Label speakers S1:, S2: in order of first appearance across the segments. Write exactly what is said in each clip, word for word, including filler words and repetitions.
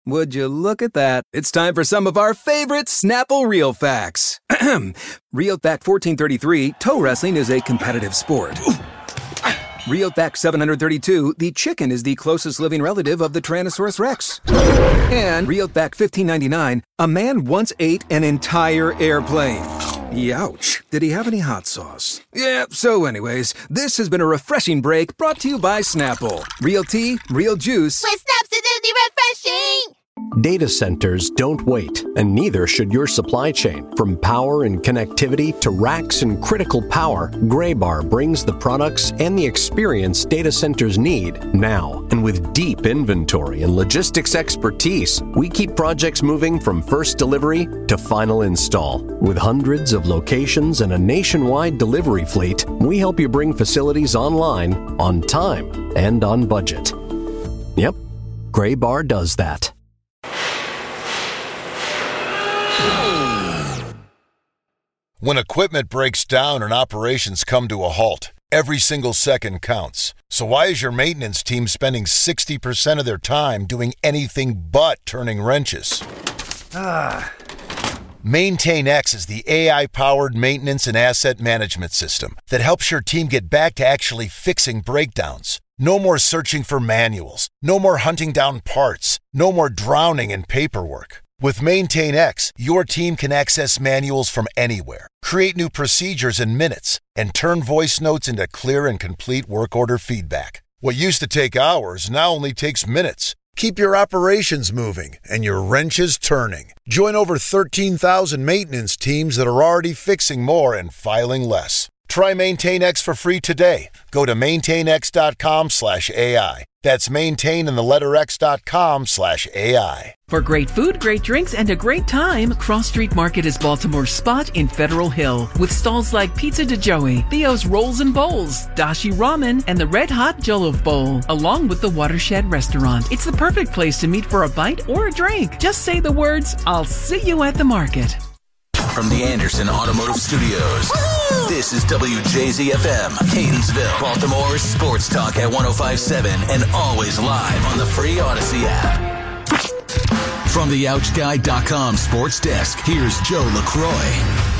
S1: Would you look at that? It's time for some of our favorite Snapple Real Facts. Real Fact fourteen thirty-three, toe wrestling is a competitive sport. Real Fact seven hundred thirty-two, the chicken is the closest living relative of the Tyrannosaurus Rex. And Real Fact fifteen ninety-nine, a man once ate an entire airplane. Youch. Did he have any hot sauce? Yeah, so anyways, this has been a refreshing break brought to you by Snapple. Real tea, real juice.
S2: With Snapsidity refreshing!
S3: Data centers don't wait, and neither should your supply chain. From power and connectivity to racks and critical power, Graybar brings the products and the experience data centers need now. And with deep inventory and logistics expertise, we keep projects moving from first delivery to final install. With hundreds of locations and a nationwide delivery fleet, we help you bring facilities online, on time, and on budget. Yep, Graybar does that.
S4: When equipment breaks down and operations come to a halt, every single second counts. So why is your maintenance team spending sixty percent of their time doing anything but turning wrenches? Ah. MaintainX is the A I-powered maintenance and asset management system that helps your team get back to actually fixing breakdowns. No more searching for manuals. No more hunting down parts. No more drowning in paperwork. With MaintainX, your team can access manuals from anywhere, create new procedures in minutes, and turn voice notes into clear and complete work order feedback. What used to take hours now only takes minutes. Keep your operations moving and your wrenches turning. Join over thirteen thousand maintenance teams that are already fixing more and filing less. Try MaintainX for free today. Go to maintainx.com slash AI. That's maintain in the letter x.com slash AI.
S5: For great food, great drinks, and a great time, Cross Street Market is Baltimore's spot in Federal Hill. With stalls like Pizza de Joey, Theo's Rolls and Bowls, Dashi Ramen, and the Red Hot Jollof Bowl, along with the Watershed Restaurant. It's the perfect place to meet for a bite or a drink. Just say the words, "I'll see you at the market."
S6: From the Anderson Automotive Studios, Woo! This is W J Z F M, Catonsville, Baltimore's sports talk at one oh five point seven and always live on the free Odyssey app. From the ouch guy dot com sports desk, here's Joe LaCroix.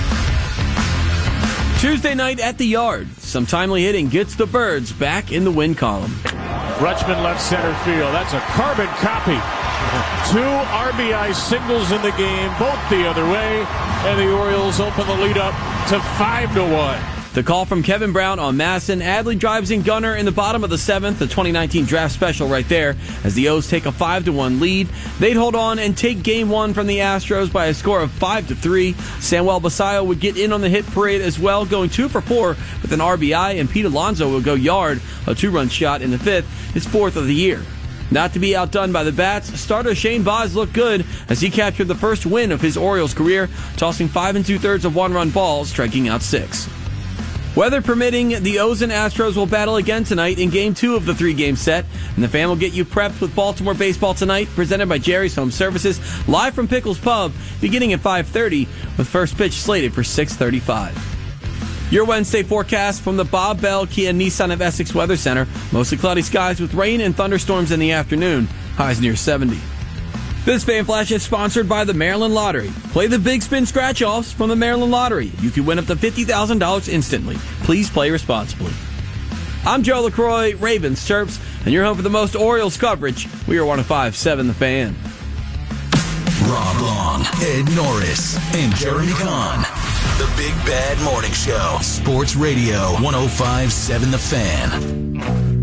S7: Tuesday night at the Yard. Some timely hitting gets the Birds back in the win column.
S8: Rutschman left center field. That's a carbon copy. Two R B I singles in the game, both the other way, and the Orioles open the lead up to five to one.
S7: The call from Kevin Brown on Masson. Adley drives in Gunnar in the bottom of the seventh, the twenty nineteen draft special right there, as the O's take a five to one lead. They'd hold on and take game one from the Astros by a score of five to three. Samuel Basallo would get in on the hit parade as well, going two for four with an R B I, and Pete Alonso will go yard, a two-run shot in the fifth, his fourth of the year. Not to be outdone by the bats, starter Shane Baz looked good as he captured the first win of his Orioles career, tossing five and two-thirds of one-run balls, striking out six. Weather permitting, the O's and Astros will battle again tonight in Game two of the three-game set, and the Fan will get you prepped with Baltimore baseball tonight, presented by Jerry's Home Services, live from Pickles Pub, beginning at five thirty, with first pitch slated for six thirty-five. Your Wednesday forecast from the Bob Bell Kia Nissan of Essex Weather Center. Mostly cloudy skies with rain and thunderstorms in the afternoon. Highs near seventy. This Fan Flash is sponsored by the Maryland Lottery. Play the Big Spin Scratch-Offs from the Maryland Lottery. You can win up to fifty thousand dollars instantly. Please play responsibly. I'm Joe LaCroix, Ravens Terps, and you're home for the most Orioles coverage. We are one oh five point seven The Fan.
S6: Rob Long, Ed Norris, and Jeremy Kahn. The Big Bad Morning Show. Sports Radio one oh five point seven The Fan.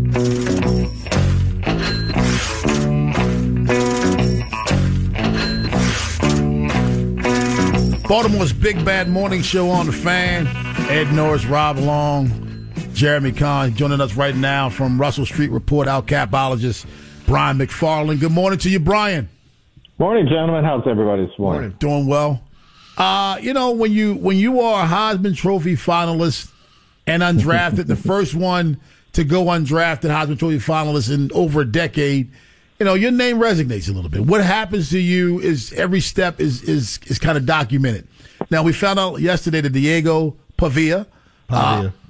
S9: Baltimore's Big Bad Morning Show on The Fan. Ed Norris, Rob Long, Jeremy Kahn joining us right now from Russell Street Report, our capologist, Brian McFarland. Good morning to you, Brian.
S10: Morning, gentlemen. How's everybody this morning?
S9: Morning. Doing well. Uh, you know, when you when you are a Heisman Trophy finalist and undrafted, the first one to go undrafted Heisman Trophy finalist in over a decade, you know, your name resonates a little bit. What happens to you is every step is is is kind of documented. Now, we found out yesterday that Diego Pavia,
S11: Pavia,
S9: uh,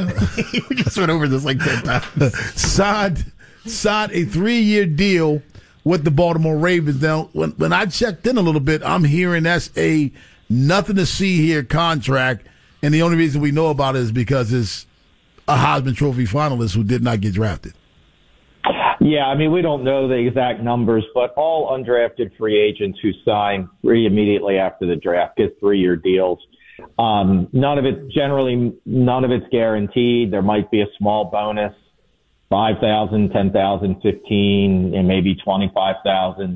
S9: Pavia,
S11: we just went over this like ten times,
S9: signed signed a three-year deal with the Baltimore Ravens. Now, when, when I checked in a little bit, I'm hearing that's a nothing to see here contract, and the only reason we know about it is because it's a Heisman Trophy finalist who did not get drafted.
S10: Yeah, I mean, we don't know the exact numbers, but all undrafted free agents who sign pretty immediately after the draft get three-year deals. Um, none of it, generally, none of it's guaranteed. There might be a small bonus, five thousand, ten thousand, fifteen, and maybe twenty-five thousand.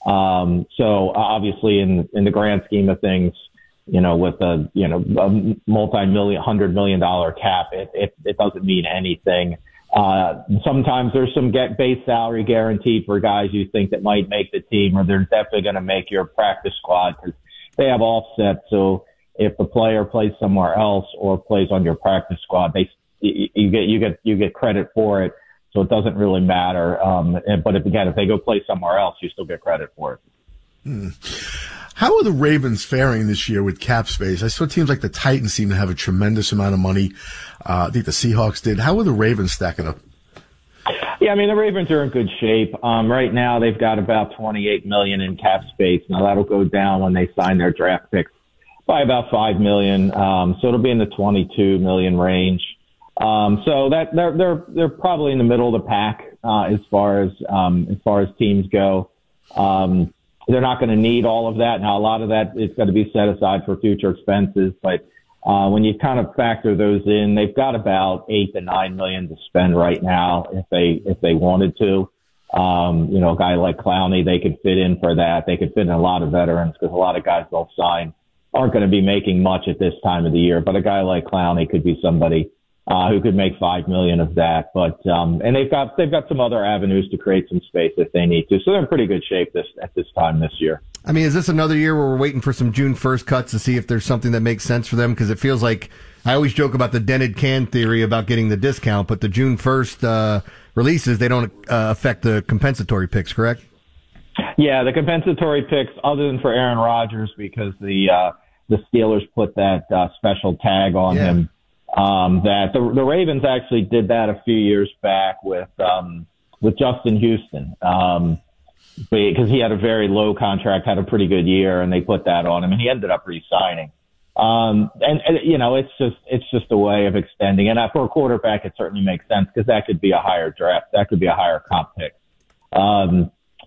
S10: Um, so obviously in, in the grand scheme of things, you know, with a, you know, a multi-million, hundred million dollar cap, it, it, it doesn't mean anything. Uh, sometimes there's some get base salary guaranteed for guys you think that might make the team, or they're definitely going to make your practice squad because they have offsets. So if the player plays somewhere else or plays on your practice squad, they, you get, you get, you get credit for it. So it doesn't really matter. Um, but if, again, if they go play somewhere else, you still get credit for it.
S11: Hmm. How are the Ravens faring this year with cap space? I saw teams like the Titans seem to have a tremendous amount of money. Uh, I think the Seahawks did. How are the Ravens stacking up?
S10: Yeah, I mean, the Ravens are in good shape. Um, right now, they've got about twenty-eight million dollars in cap space. Now, that'll go down when they sign their draft picks by about five million dollars. Um, so it'll be in the twenty-two million dollars range. Um, so that they're they're they're probably in the middle of the pack uh, as far as um, as far as teams go. Um, they're not going to need all of that. Now, a lot of that is going to be set aside for future expenses, but uh, when you kind of factor those in, they've got about eight to nine million to spend right now if they if they wanted to. Um, you know, a guy like Clowney, they could fit in for that. They could fit in a lot of veterans because a lot of guys they'll sign aren't going to be making much at this time of the year. But a guy like Clowney could be somebody Uh, who could make five million of that, but um, and they've got they've got some other avenues to create some space if they need to. So they're in pretty good shape this at this time this year.
S12: I mean, is this another year where we're waiting for some June first cuts to see if there's something that makes sense for them? Because it feels like I always joke about the dented can theory about getting the discount, but the June first uh, releases they don't uh, affect the compensatory picks, correct?
S10: Yeah, the compensatory picks, other than for Aaron Rodgers, because the uh, the Steelers put that uh, special tag on
S12: yeah.
S10: him. Um, that the, the Ravens actually did that a few years back with, um, with Justin Houston. Um, because he had a very low contract, had a pretty good year, and they put that on him, and he ended up re-signing. Um, and, and, you know, it's just, it's just a way of extending. And for a quarterback, it certainly makes sense because that could be a higher draft. That could be a higher comp pick. Um,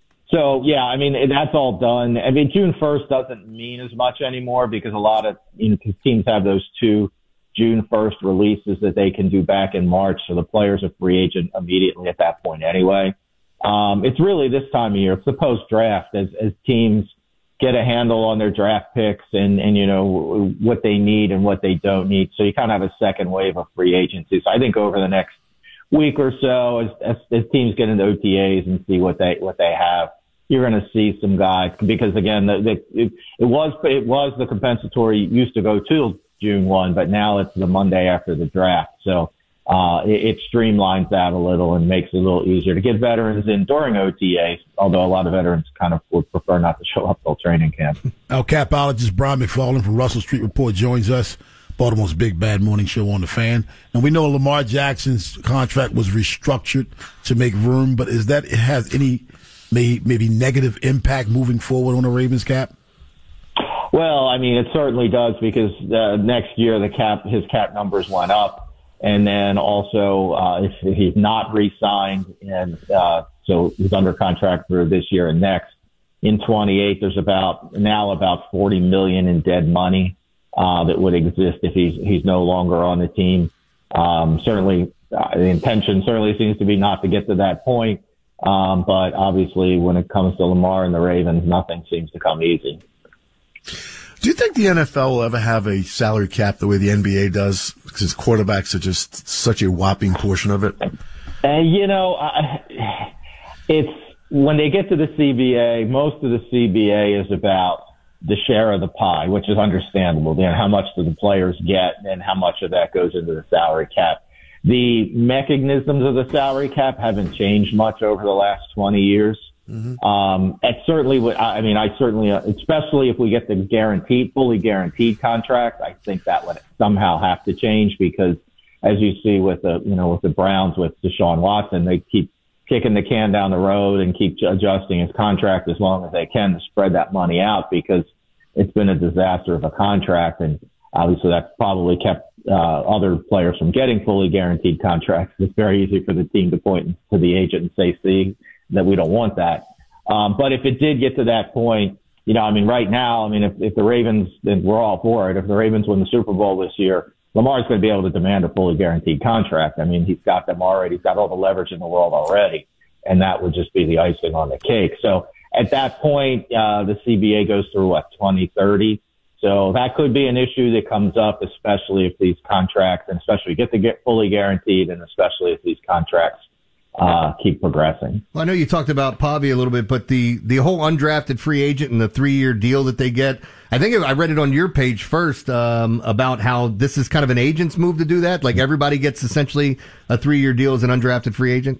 S10: so yeah, I mean, that's all done. I mean, June first doesn't mean as much anymore because a lot of, you know, teams have those two June first releases that they can do back in March. So the player's a free agent immediately at that point anyway. Um, it's really this time of year. It's the post-draft as, as teams get a handle on their draft picks and, and, you know, what they need and what they don't need. So you kind of have a second wave of free agency. So I think over the next week or so, as, as, as teams get into O T As and see what they, what they have, you're going to see some guys because again, the, the, it, it was, it was the compensatory used to go to June first, but now it's the Monday after the draft. So uh, it, it streamlines that a little and makes it a little easier to get veterans in during O T As, although a lot of veterans kind of would prefer not to show up till training camp.
S9: Our capologist Brian McFarland from Russell Street Report joins us, Baltimore's Big Bad Morning Show on the Fan. And we know Lamar Jackson's contract was restructured to make room, but is that it has any may, maybe negative impact moving forward on the Ravens cap?
S10: Well, I mean, it certainly does because uh, next year the cap, his cap numbers went up, and then also uh, if he's not re-signed, and uh, so he's under contract for this year and next. In twenty-eight, there's about now about forty million in dead money uh, that would exist if he's he's no longer on the team. Um, certainly, uh, the intention certainly seems to be not to get to that point, um, but obviously, when it comes to Lamar and the Ravens, nothing seems to come easy.
S11: Do you think the N F L will ever have a salary cap the way the N B A does? Because quarterbacks are just such a whopping portion of it.
S10: Uh, you know, I, it's when they get to the C B A, most of the C B A is about the share of the pie, which is understandable. You know, how much do the players get and how much of that goes into the salary cap. The mechanisms of the salary cap haven't changed much over the last twenty years. Mm-hmm. Um, it certainly would, I mean, I certainly, uh, especially if we get the guaranteed, fully guaranteed contract, I think that would somehow have to change because as you see with the, you know, with the Browns, with Deshaun Watson, they keep kicking the can down the road and keep adjusting his contract as long as they can to spread that money out, because it's been a disaster of a contract. And obviously that's probably kept uh, other players from getting fully guaranteed contracts. It's very easy for the team to point to the agent and say, see, that we don't want that. Um, but if it did get to that point, you know, I mean, right now, I mean, if, if the Ravens, and we're all for it, if the Ravens win the Super Bowl this year, Lamar's going to be able to demand a fully guaranteed contract. I mean, he's got them already. He's got all the leverage in the world already, and that would just be the icing on the cake. So at that point, uh, the C B A goes through, what, twenty thirty? So that could be an issue that comes up, especially if these contracts, and especially get to get fully guaranteed, and especially if these contracts uh, keep progressing.
S12: Well, I know you talked about Pavia a little bit, but the, the whole undrafted free agent and the three-year deal that they get, I think I read it on your page first um, about how this is kind of an agent's move to do that. Like everybody gets essentially a three-year deal as an undrafted free agent.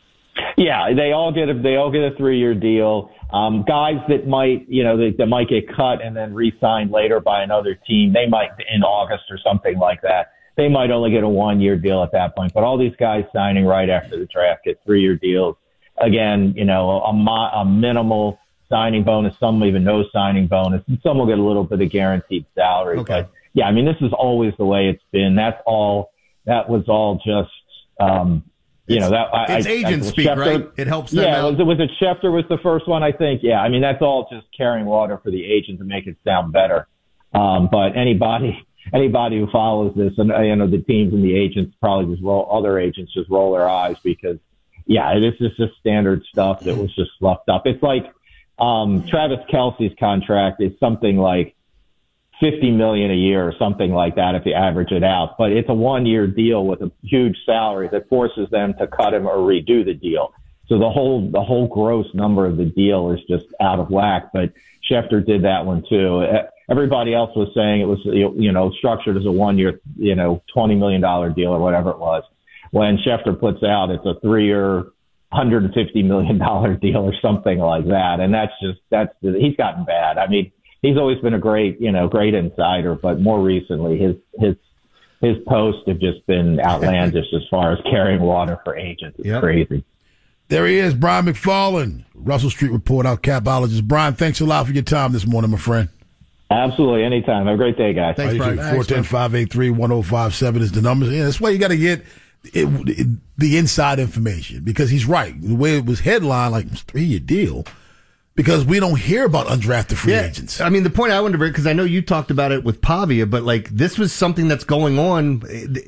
S10: Yeah, they all get a, they all get a three-year deal. Um, guys that might, you know, that, that might get cut and then re-signed later by another team, they might in August or something like that. They might only get a one-year deal at that point. But all these guys signing right after the draft get three-year deals. Again, you know, a, a minimal signing bonus, some even no signing bonus, and some will get a little bit of guaranteed salary.
S12: Okay.
S10: But yeah, I mean, this is always the way it's been. That's all. That was all just. Um, You know, that
S12: it's
S10: I,
S12: agent
S10: I,
S12: speak,
S10: Schefter,
S12: right? It helps them
S10: yeah,
S12: out.
S10: was it was it Schefter was the first one, I think. Yeah, I mean that's all just carrying water for the agent to make it sound better. Um, but anybody anybody who follows this, and you know the teams and the agents probably just roll other agents just roll their eyes because yeah, this is just standard stuff that was just fluffed up. It's like um, Travis Kelce's contract is something like fifty million dollars a year or something like that if you average it out. But it's a one-year deal with a huge salary that forces them to cut him or redo the deal. So the whole the whole gross number of the deal is just out of whack. But Schefter did that one too. Everybody else was saying it was, you know, structured as a one-year, you know, twenty million dollars deal or whatever it was. When Schefter puts out it's a three-year, one hundred fifty million dollars deal or something like that. And that's just, that's, he's gotten bad. I mean, he's always been a great, you know, great insider, but more recently his his his posts have just been outlandish as far as carrying water for agents. It's yep. crazy.
S9: There he is, Brian McFarland, Russell Street Report, our capologist. Brian, thanks a lot for your time this morning, my friend.
S10: Absolutely, anytime. Have a great day, guys.
S9: Thanks, Brian. four one zero, five eight three, one zero five seven is the number. Yeah, that's why you got to get it, it, the inside information, because he's right. The way it was headlined, like, it's a three-year deal. Because we don't hear about undrafted free
S12: yeah,
S9: agents.
S12: I mean, the point I wanted to bring, because I know you talked about it with Pavia, but like this was something that's going on.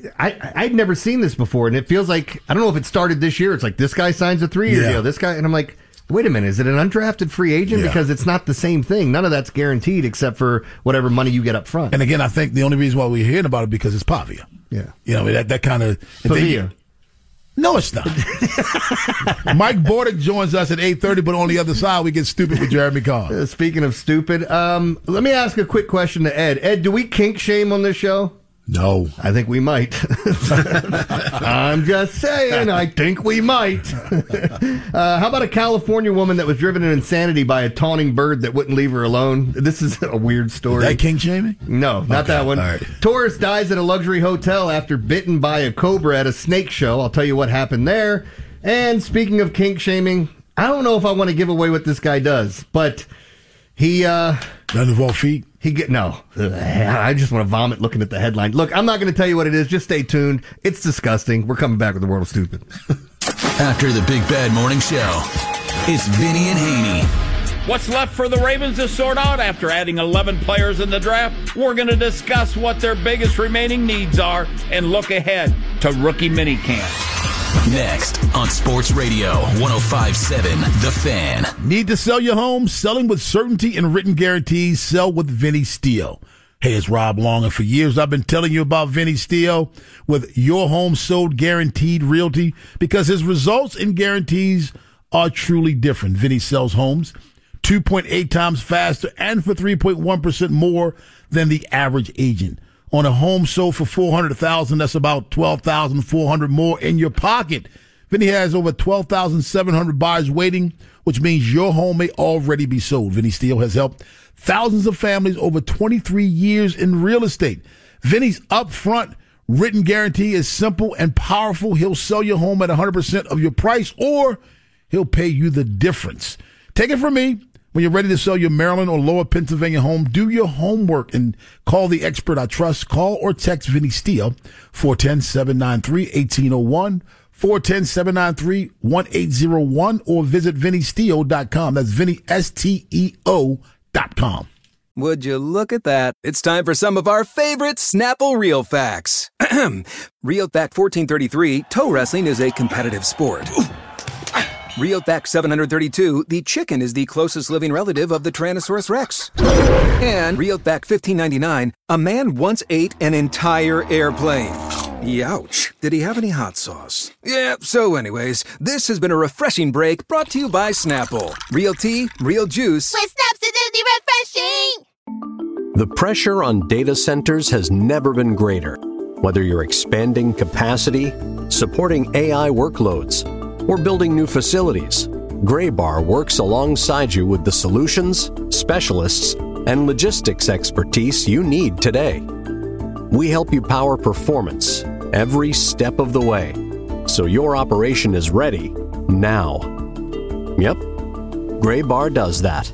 S12: I, I'd never seen this before, and it feels like, I don't know if it started this year. It's like this guy signs a three-year
S9: yeah.
S12: deal. This guy, and I'm like, wait a minute, is it an undrafted free agent?
S9: Yeah.
S12: Because it's not the same thing. None of that's guaranteed except for whatever money you get up front.
S9: And again, I think the only reason why we're hearing about it because it's Pavia.
S12: Yeah.
S9: You know, that, that kind of...
S12: Pavia.
S9: No, it's not. Mike Bordick joins us at eight thirty, but on the other side, we get stupid with Jeremy Carr.
S12: Uh, speaking of stupid, um, let me ask a quick question to Ed. Ed, do we kink shame on this show?
S9: No.
S12: I think we might. I'm just saying, I think we might. uh, how about a California woman that was driven in insanity by a taunting bird that wouldn't leave her alone? This is a weird story.
S9: Is that kink shaming?
S12: No, not
S9: okay,
S12: that one.
S9: Right.
S12: Tourist dies at a luxury hotel after bitten by a cobra at a snake show. I'll tell you what happened there. And speaking of kink shaming, I don't know if I want to give away what this guy does, but he... Uh,
S9: Doesn't involve feet?
S12: He get no. Ugh, I just want to vomit looking at the headline. Look, I'm not going to tell you what it is. Just stay tuned. It's disgusting. We're coming back with the World of Stupid.
S6: After the Big Bad Morning Show, it's Vinny and Haney.
S7: What's left for the Ravens to sort out after adding eleven players in the draft? We're going to discuss what their biggest remaining needs are and look ahead to rookie minicamp.
S6: Next on Sports Radio one oh five point seven The Fan.
S9: Need to sell your home? Selling with certainty and written guarantees. Sell with Vinny Steele. Hey, it's Rob Long, and for years I've been telling you about Vinny Steele with Your Home Sold Guaranteed Realty because his results and guarantees are truly different. Vinny sells homes two point eight times faster and for three point one percent more than the average agent. On a home sold for four hundred thousand dollars, that's about twelve thousand four hundred dollars more in your pocket. Vinny has over twelve thousand seven hundred buyers waiting, which means your home may already be sold. Vinny Steele has helped thousands of families over twenty-three years in real estate. Vinny's upfront written guarantee is simple and powerful. He'll sell your home at one hundred percent of your price, or he'll pay you the difference. Take it from me. When you're ready to sell your Maryland or Lower Pennsylvania home, do your homework and call the expert I trust. Call or text Vinny Steele, four one zero, seven nine three, one eight zero one, four one zero, seven nine three, one eight zero one, or visit vinny steele dot com. That's Vinny, S T E O dot com.
S1: Would you look at that? It's time for some of our favorite Snapple Real Facts. Real Fact fourteen thirty-three, toe wrestling is a competitive sport. Real Fact seven thirty-two, the chicken is the closest living relative of the Tyrannosaurus Rex. And Real Fact fifteen ninety-nine, a man once ate an entire airplane. Youch. Did he have any hot sauce? Yeah, so anyways, this has been a refreshing break brought to you by Snapple. Real tea, real juice.
S2: With Snaps, it's refreshing!
S3: The pressure on data centers has never been greater. Whether you're expanding capacity, supporting A I workloads, or building new facilities, Graybar works alongside you with the solutions, specialists, and logistics expertise you need today. We help you power performance every step of the way, so your operation is ready now. Yep, Graybar does that.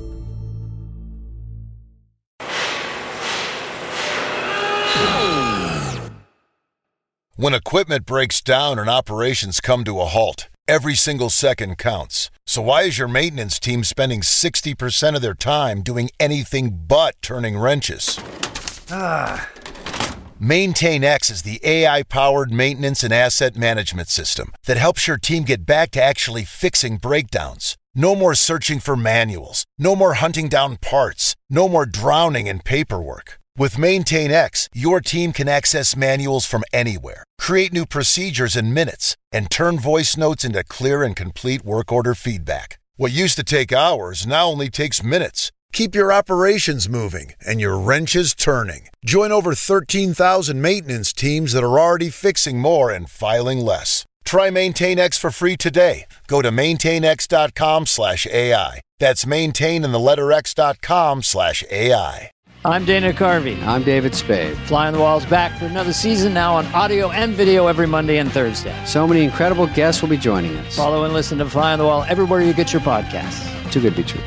S4: When equipment breaks down and operations come to a halt, every single second counts. So why is your maintenance team spending sixty percent of their time doing anything but turning wrenches? Ah. MaintainX is the A I-powered maintenance and asset management system that helps your team get back to actually fixing breakdowns. No more searching for manuals. No more hunting down parts. No more drowning in paperwork. With MaintainX, your team can access manuals from anywhere, create new procedures in minutes, and turn voice notes into clear and complete work order feedback. What used to take hours now only takes minutes. Keep your operations moving and your wrenches turning. Join over thirteen thousand maintenance teams that are already fixing more and filing less. Try MaintainX for free today. Go to maintainx.com slash AI. That's maintain in the letter x.com slash AI.
S13: I'm Dana Carvey.
S14: I'm David Spade.
S13: Fly on the Wall's back for another season, now on audio and video every Monday and Thursday.
S14: So many incredible guests will be joining us.
S13: Follow and listen to Fly on the Wall everywhere you get your podcasts.
S14: Too good to be true.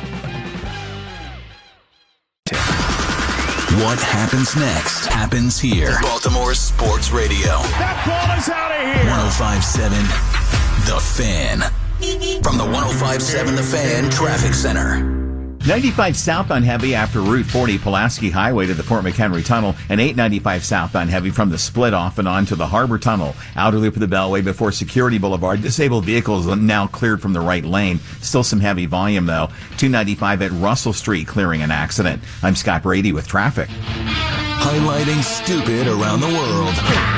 S6: What happens next happens here. Baltimore Sports Radio.
S8: That ball is out of here.
S6: one oh five point seven The Fan. From the one oh five point seven The Fan Traffic Center.
S15: ninety-five southbound heavy after Route forty Pulaski Highway to the Fort McHenry Tunnel, and eight ninety-five southbound heavy from the split off and on to the Harbor Tunnel. Outer loop of the Beltway before Security Boulevard. Disabled vehicles now cleared from the right lane. Still some heavy volume though. two ninety-five at Russell Street clearing an accident. I'm Scott Brady with traffic.
S6: Highlighting stupid around the world.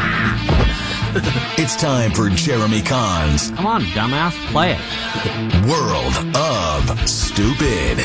S6: It's time for Jeremy Kahn's
S16: Come on, dumbass, play it.
S6: World of Stupid.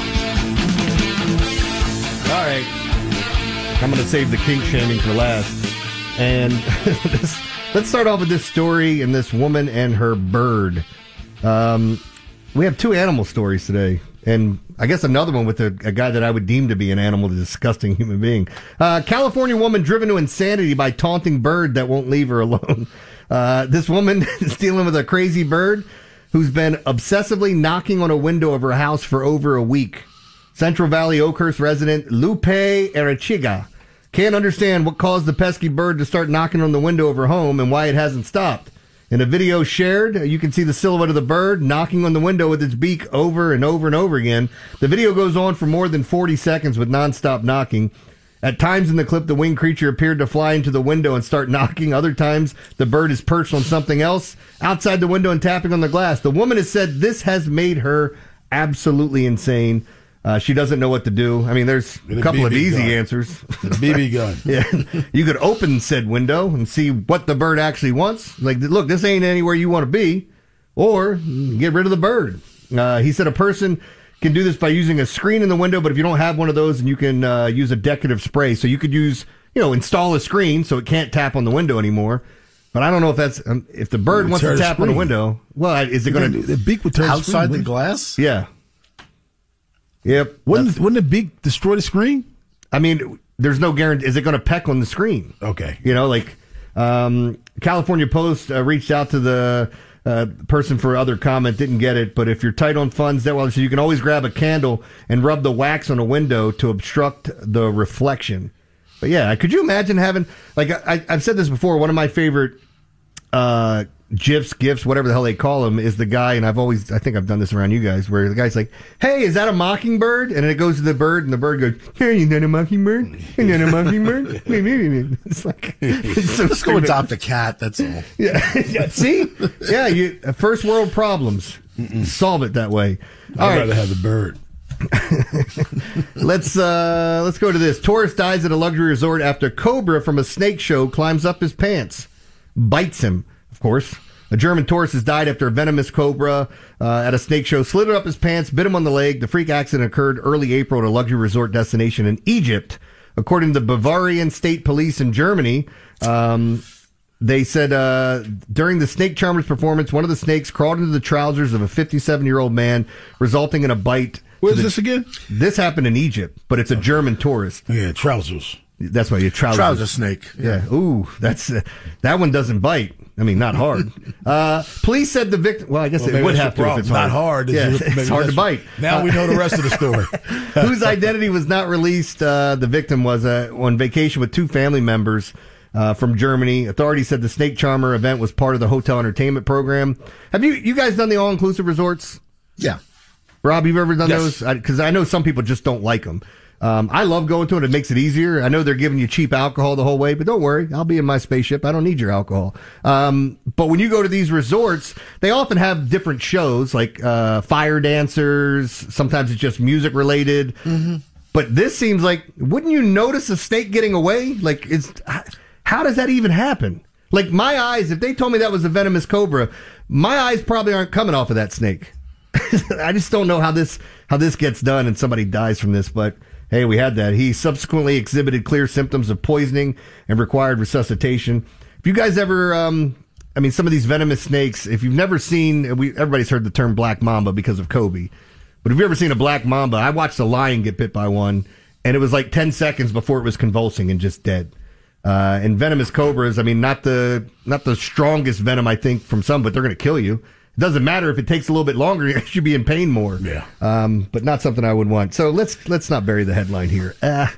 S12: All right. I'm going to save the kink shaming for last. And this, let's start off with this story and this woman and her bird. Um, we have two animal stories today. And I guess another one with a, a guy that I would deem to be an animal, a disgusting human being. Uh, California woman driven to insanity by taunting bird that won't leave her alone. Uh, this woman is dealing with a crazy bird who's been obsessively knocking on a window of her house for over a week. Central Valley Oakhurst resident Lupe Arechiga can't understand what caused the pesky bird to start knocking on the window of her home and why it hasn't stopped. In a video shared, you can see the silhouette of the bird knocking on the window with its beak over and over and over again. The video goes on for more than forty seconds with nonstop knocking. At times in the clip, the winged creature appeared to fly into the window and start knocking. Other times, the bird is perched on something else outside the window and tapping on the glass. The woman has said this has made her absolutely insane. Uh, she doesn't know what to do. I mean, there's a couple of easy
S9: gun.
S12: answers.
S9: B B gun.
S12: Yeah, you could open said window and see what the bird actually wants. Like, look, this ain't anywhere you want to be, or get rid of the bird. Uh, he said a person can do this by using a screen in the window, but if you don't have one of those, then you can uh, use a decorative spray. So you could use, you know, install a screen so it can't tap on the window anymore. But I don't know if that's um, if the bird wants to tap on the window. Well, is it going to
S9: the beak would turn
S11: outside the glass?
S12: Yeah. Yep.
S9: Wouldn't wouldn't the beak destroy the screen?
S12: I mean, there's no guarantee. Is it going to peck on the screen?
S9: Okay.
S12: You know, like Um, California Post uh, reached out to the uh, person for other comment, didn't get it, but if you're tight on funds, that well, so you can always grab a candle and rub the wax on a window to obstruct the reflection. But yeah, could you imagine having, like, I, I've said this before, one of my favorite uh, GIFs, GIFs, whatever the hell they call them, is the guy, and I've always, I think I've done this around you guys, where the guy's like, hey, is that a mockingbird? And then it goes to the bird, and the bird goes, hey, is that a mockingbird? Is that a mockingbird? It's like, it's so
S11: Let's go adopt a cat, that's all.
S12: Yeah, yeah, see? Yeah, you, first world problems. Mm-mm. Solve it that way.
S9: I'd
S12: All
S9: rather
S12: right.
S9: have the bird.
S12: let's uh, let's go to this. Tourist dies at a luxury resort after cobra from a snake show climbs up his pants, bites him. Of course, a German tourist has died after a venomous cobra uh, at a snake show slit up his pants, bit him on the leg. The freak accident occurred early April at a luxury resort destination in Egypt, according to the Bavarian State Police in Germany. Um, They said uh, during the snake charmer's performance, one of the snakes crawled into the trousers of a fifty-seven-year-old man, resulting in a bite.
S9: Where's
S12: the,
S9: this again?
S12: This happened in Egypt, but it's a German tourist.
S9: Yeah, trousers.
S12: That's why you trousers.
S11: Trouser snake.
S12: Yeah. yeah. Ooh, that's uh, that one doesn't bite. I mean, not hard. uh, police said the victim. Well, I guess
S9: well,
S12: it would have to if it's
S9: not
S12: hard.
S9: hard.
S12: Yeah, it's hard to bite.
S9: Now uh, we know the rest of the story.
S12: Whose identity was not released. Uh, the victim was uh, on vacation with two family members. Uh, from Germany. Authorities said the snake charmer event was part of the hotel entertainment program. Have you you guys done the all-inclusive resorts?
S11: Yeah.
S12: Rob, you've ever done
S9: yes.
S12: those? Because I, I know some people just don't like them. Um, I love going to it. It makes it easier. I know they're giving you cheap alcohol the whole way, but don't worry. I'll be in my spaceship. I don't need your alcohol. Um, but when you go to these resorts, they often have different shows like uh, fire dancers. Sometimes it's just music related.
S11: Mm-hmm.
S12: But this seems like, wouldn't you notice a snake getting away? Like, it's... How does that even happen? Like, my eyes, if they told me that was a venomous cobra, my eyes probably aren't coming off of that snake. I just don't know how this how this gets done and somebody dies from this, but hey, we had that. He subsequently exhibited clear symptoms of poisoning and required resuscitation. If you guys ever, um, I mean, some of these venomous snakes, if you've never seen, we everybody's heard the term black mamba because of Kobe, but have you ever seen a black mamba? I watched a lion get bit by one, and it was like ten seconds before it was convulsing and just dead. Uh, and venomous cobras, I mean, not the not the strongest venom, I think, from some, but they're going to kill you. It doesn't matter if it takes a little bit longer; you should be in pain more.
S9: Yeah.
S12: Um, but not something I would want. So let's let's not bury the headline here. Uh,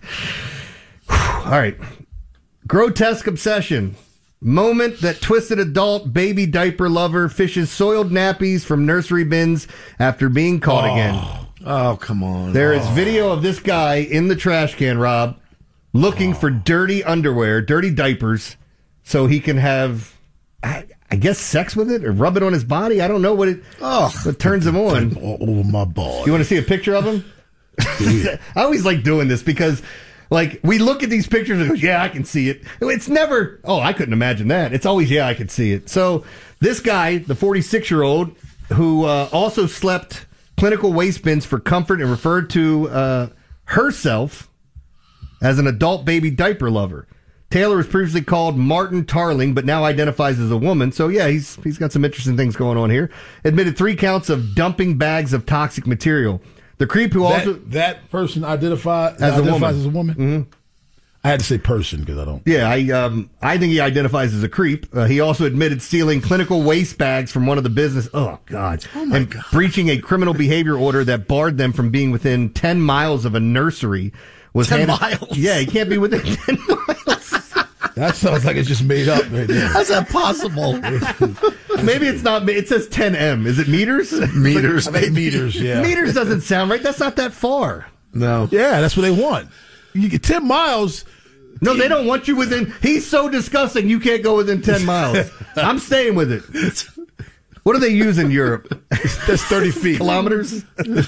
S12: all right. Grotesque obsession. Moment that twisted adult baby diaper lover fishes soiled nappies from nursery bins after being caught
S11: oh.
S12: again.
S11: Oh, come on.
S12: There
S11: oh.
S12: is video of this guy in the trash can, Rob, looking for dirty underwear, dirty diapers, so he can have, I, I guess, sex with it or rub it on his body. I don't know what it
S11: oh,
S12: what turns him on.
S9: All over my ball.
S12: You want to see a picture of him? I always like doing this because, like, we look at these pictures and go, yeah, I can see it. It's never, oh, I couldn't imagine that. It's always, yeah, I could see it. So this guy, the forty-six-year-old, who uh, also slept clinical waste bins for comfort and referred to uh, herself as an adult baby diaper lover. Taylor was previously called Martin Tarling, but now identifies as a woman. So, yeah, he's he's got some interesting things going on here. Admitted three counts of dumping bags of toxic material. The creep who
S9: that,
S12: also...
S9: That person identified,
S12: as a
S9: identifies
S12: woman.
S9: as a woman?
S12: Mm-hmm.
S9: I had to say person because I don't...
S12: Yeah, I um I think he identifies as a creep. Uh, he also admitted stealing clinical waste bags from one of the business... Oh, God.
S11: Oh, my
S12: and
S11: God.
S12: breaching a criminal behavior order that barred them from being within ten miles of a nursery. Was
S11: ten
S12: handed,
S11: miles?
S12: Yeah, he can't be within ten miles.
S9: That sounds like it's just made up right there.
S11: How's that possible?
S12: Maybe it's not. It says ten M. Is it meters?
S11: Meters.
S9: I think meters, yeah.
S12: Meters doesn't sound right. That's not that far.
S11: No.
S9: Yeah, that's what they want. You get ten miles.
S12: No, they don't want you within. He's so disgusting. You can't go within ten miles. I'm staying with it. What do they use in Europe?
S9: That's thirty feet.
S12: Kilometers?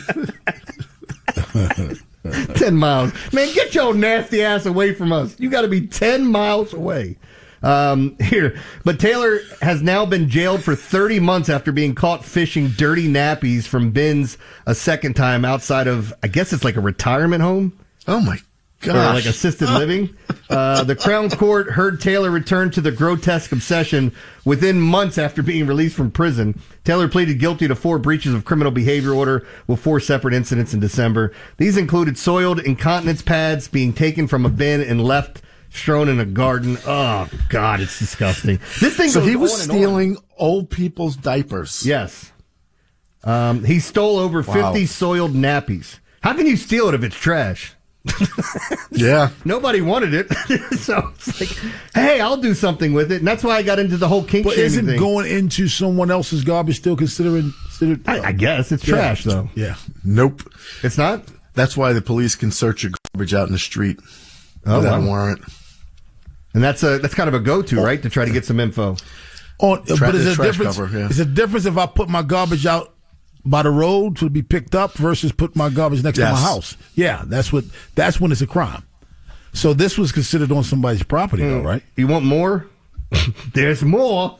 S12: ten miles. Man, get your nasty ass away from us. You got to be ten miles away. Um, here. But Taylor has now been jailed for thirty months after being caught fishing dirty nappies from bins a second time outside of, I guess it's like a retirement home.
S11: Oh, my gosh.
S12: Or like assisted living. Uh, the Crown Court heard Taylor return to the grotesque obsession within months after being released from prison. Taylor pleaded guilty to four breaches of criminal behavior order with four separate incidents in December. These included soiled incontinence pads being taken from a bin and left strewn in a garden. Oh, God, it's disgusting. This thing
S11: So
S12: goes
S11: he was
S12: on and
S11: stealing
S12: on.
S11: old people's diapers.
S12: Yes. Um, he stole over
S11: Wow.
S12: fifty soiled nappies. How can you steal it if it's trash?
S11: Yeah.
S12: Nobody wanted it. So it's like, hey, I'll do something with it. And that's why I got into the whole kink
S9: But
S12: shaming
S9: isn't
S12: thing.
S9: going into someone else's garbage still considered? considered
S12: I, I guess it's
S9: Yeah.
S12: trash, though.
S9: Yeah.
S11: Nope.
S12: It's not?
S11: That's why the police can search your garbage out in the street
S12: Oh,
S11: without
S12: wow.
S11: a warrant.
S12: And that's a that's kind of a go-to, right, to try to get some info.
S9: On,
S11: Tra-
S9: but is
S11: the
S9: a
S11: trash
S9: difference?
S11: cover, yeah.
S9: Is a difference if I put my garbage out by the road to be picked up versus put my garbage next to my
S11: Yes.
S9: house? Yeah, that's what. That's when it's a crime. So this was considered on somebody's property, though, right?
S12: You want more? There's more.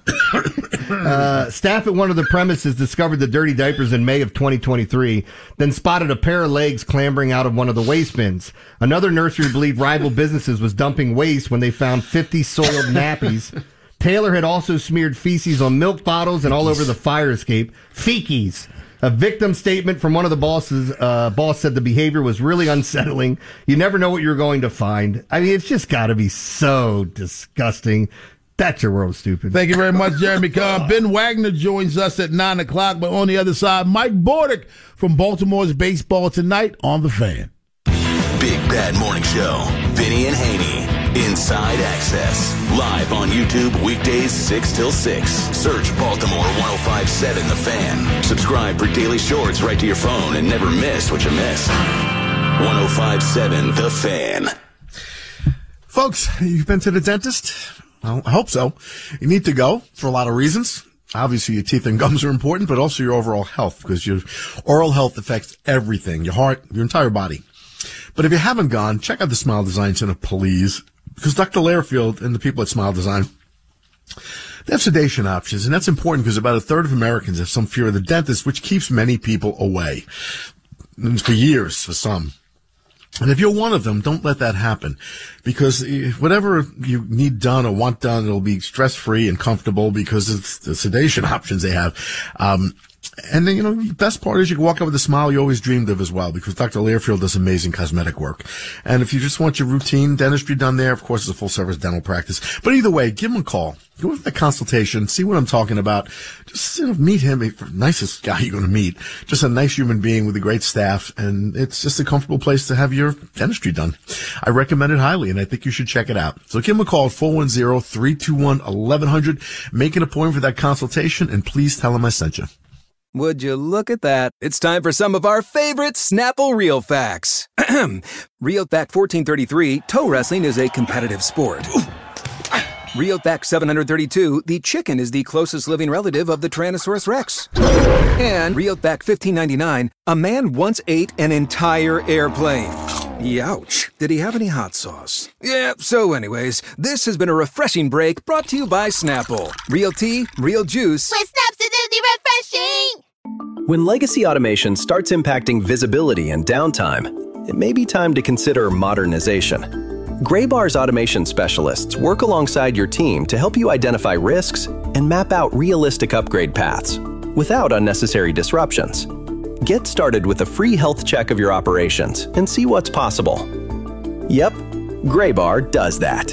S12: uh, staff at one of the premises discovered the dirty diapers in May of twenty twenty-three, then spotted a pair of legs clambering out of one of the waste bins. Another nursery believed rival businesses was dumping waste when they found fifty soiled nappies. Taylor had also smeared feces on milk bottles and all over the fire escape. Feces. A victim statement from one of the bosses, uh, boss said the behavior was really unsettling. You never know what you're going to find. I mean, it's just got to be so disgusting. That's your world, stupid.
S9: Thank you very much, Jeremy Carr. Ben Wagner joins us at nine o'clock, but on the other side, Mike Bordick from Baltimore's Baseball Tonight on The Fan.
S6: Big Bad Morning Show. Vinny and Haney. Inside Access. Live on YouTube weekdays six till six. Search Baltimore one oh five point seven The Fan. Subscribe for daily shorts right to your phone and never miss what you miss. one oh five point seven The Fan.
S11: Folks, you've been to the dentist? Well, I hope so. You need to go for a lot of reasons. Obviously, your teeth and gums are important, but also your overall health, because your oral health affects everything, your heart, your entire body. But if you haven't gone, check out the Smile Design Center, please, because Doctor Lairfield and the people at Smile Design, they have sedation options, and that's important because about a third of Americans have some fear of the dentist, which keeps many people away. And for years, for some. And if you're one of them, don't let that happen, because whatever you need done or want done, it'll be stress-free and comfortable because it's the sedation options they have. Um, and then, you know, the best part is you can walk out with a smile you always dreamed of as well, because Doctor Lairfield does amazing cosmetic work. And if you just want your routine dentistry done there, of course, it's a full-service dental practice. But either way, give him a call. Go with the consultation, see what I'm talking about. Just you know, meet him, the nicest guy you're going to meet. Just a nice human being with a great staff, and it's just a comfortable place to have your dentistry done. I recommend it highly, and I think you should check it out. So give him a call at four one zero, three two one, eleven hundred. Make an appointment for that consultation, and please tell him I sent you.
S1: Would you look at that? It's time for some of our favorite Snapple Real Facts. Real Fact fourteen thirty-three, toe wrestling is a competitive sport. Real Fact seven hundred thirty-two, the chicken is the closest living relative of the Tyrannosaurus Rex. And Real Fact fifteen ninety-nine, a man once ate an entire airplane. Youch. Did he have any hot sauce? Yeah, so anyways, this has been a refreshing break brought to you by Snapple. Real tea, real juice.
S2: With Snapsidity refreshing!
S3: When legacy automation starts impacting visibility and downtime, it may be time to consider modernization. Graybar's automation specialists work alongside your team to help you identify risks and map out realistic upgrade paths without unnecessary disruptions. Get started with a free health check of your operations and see what's possible. Yep, Graybar does that.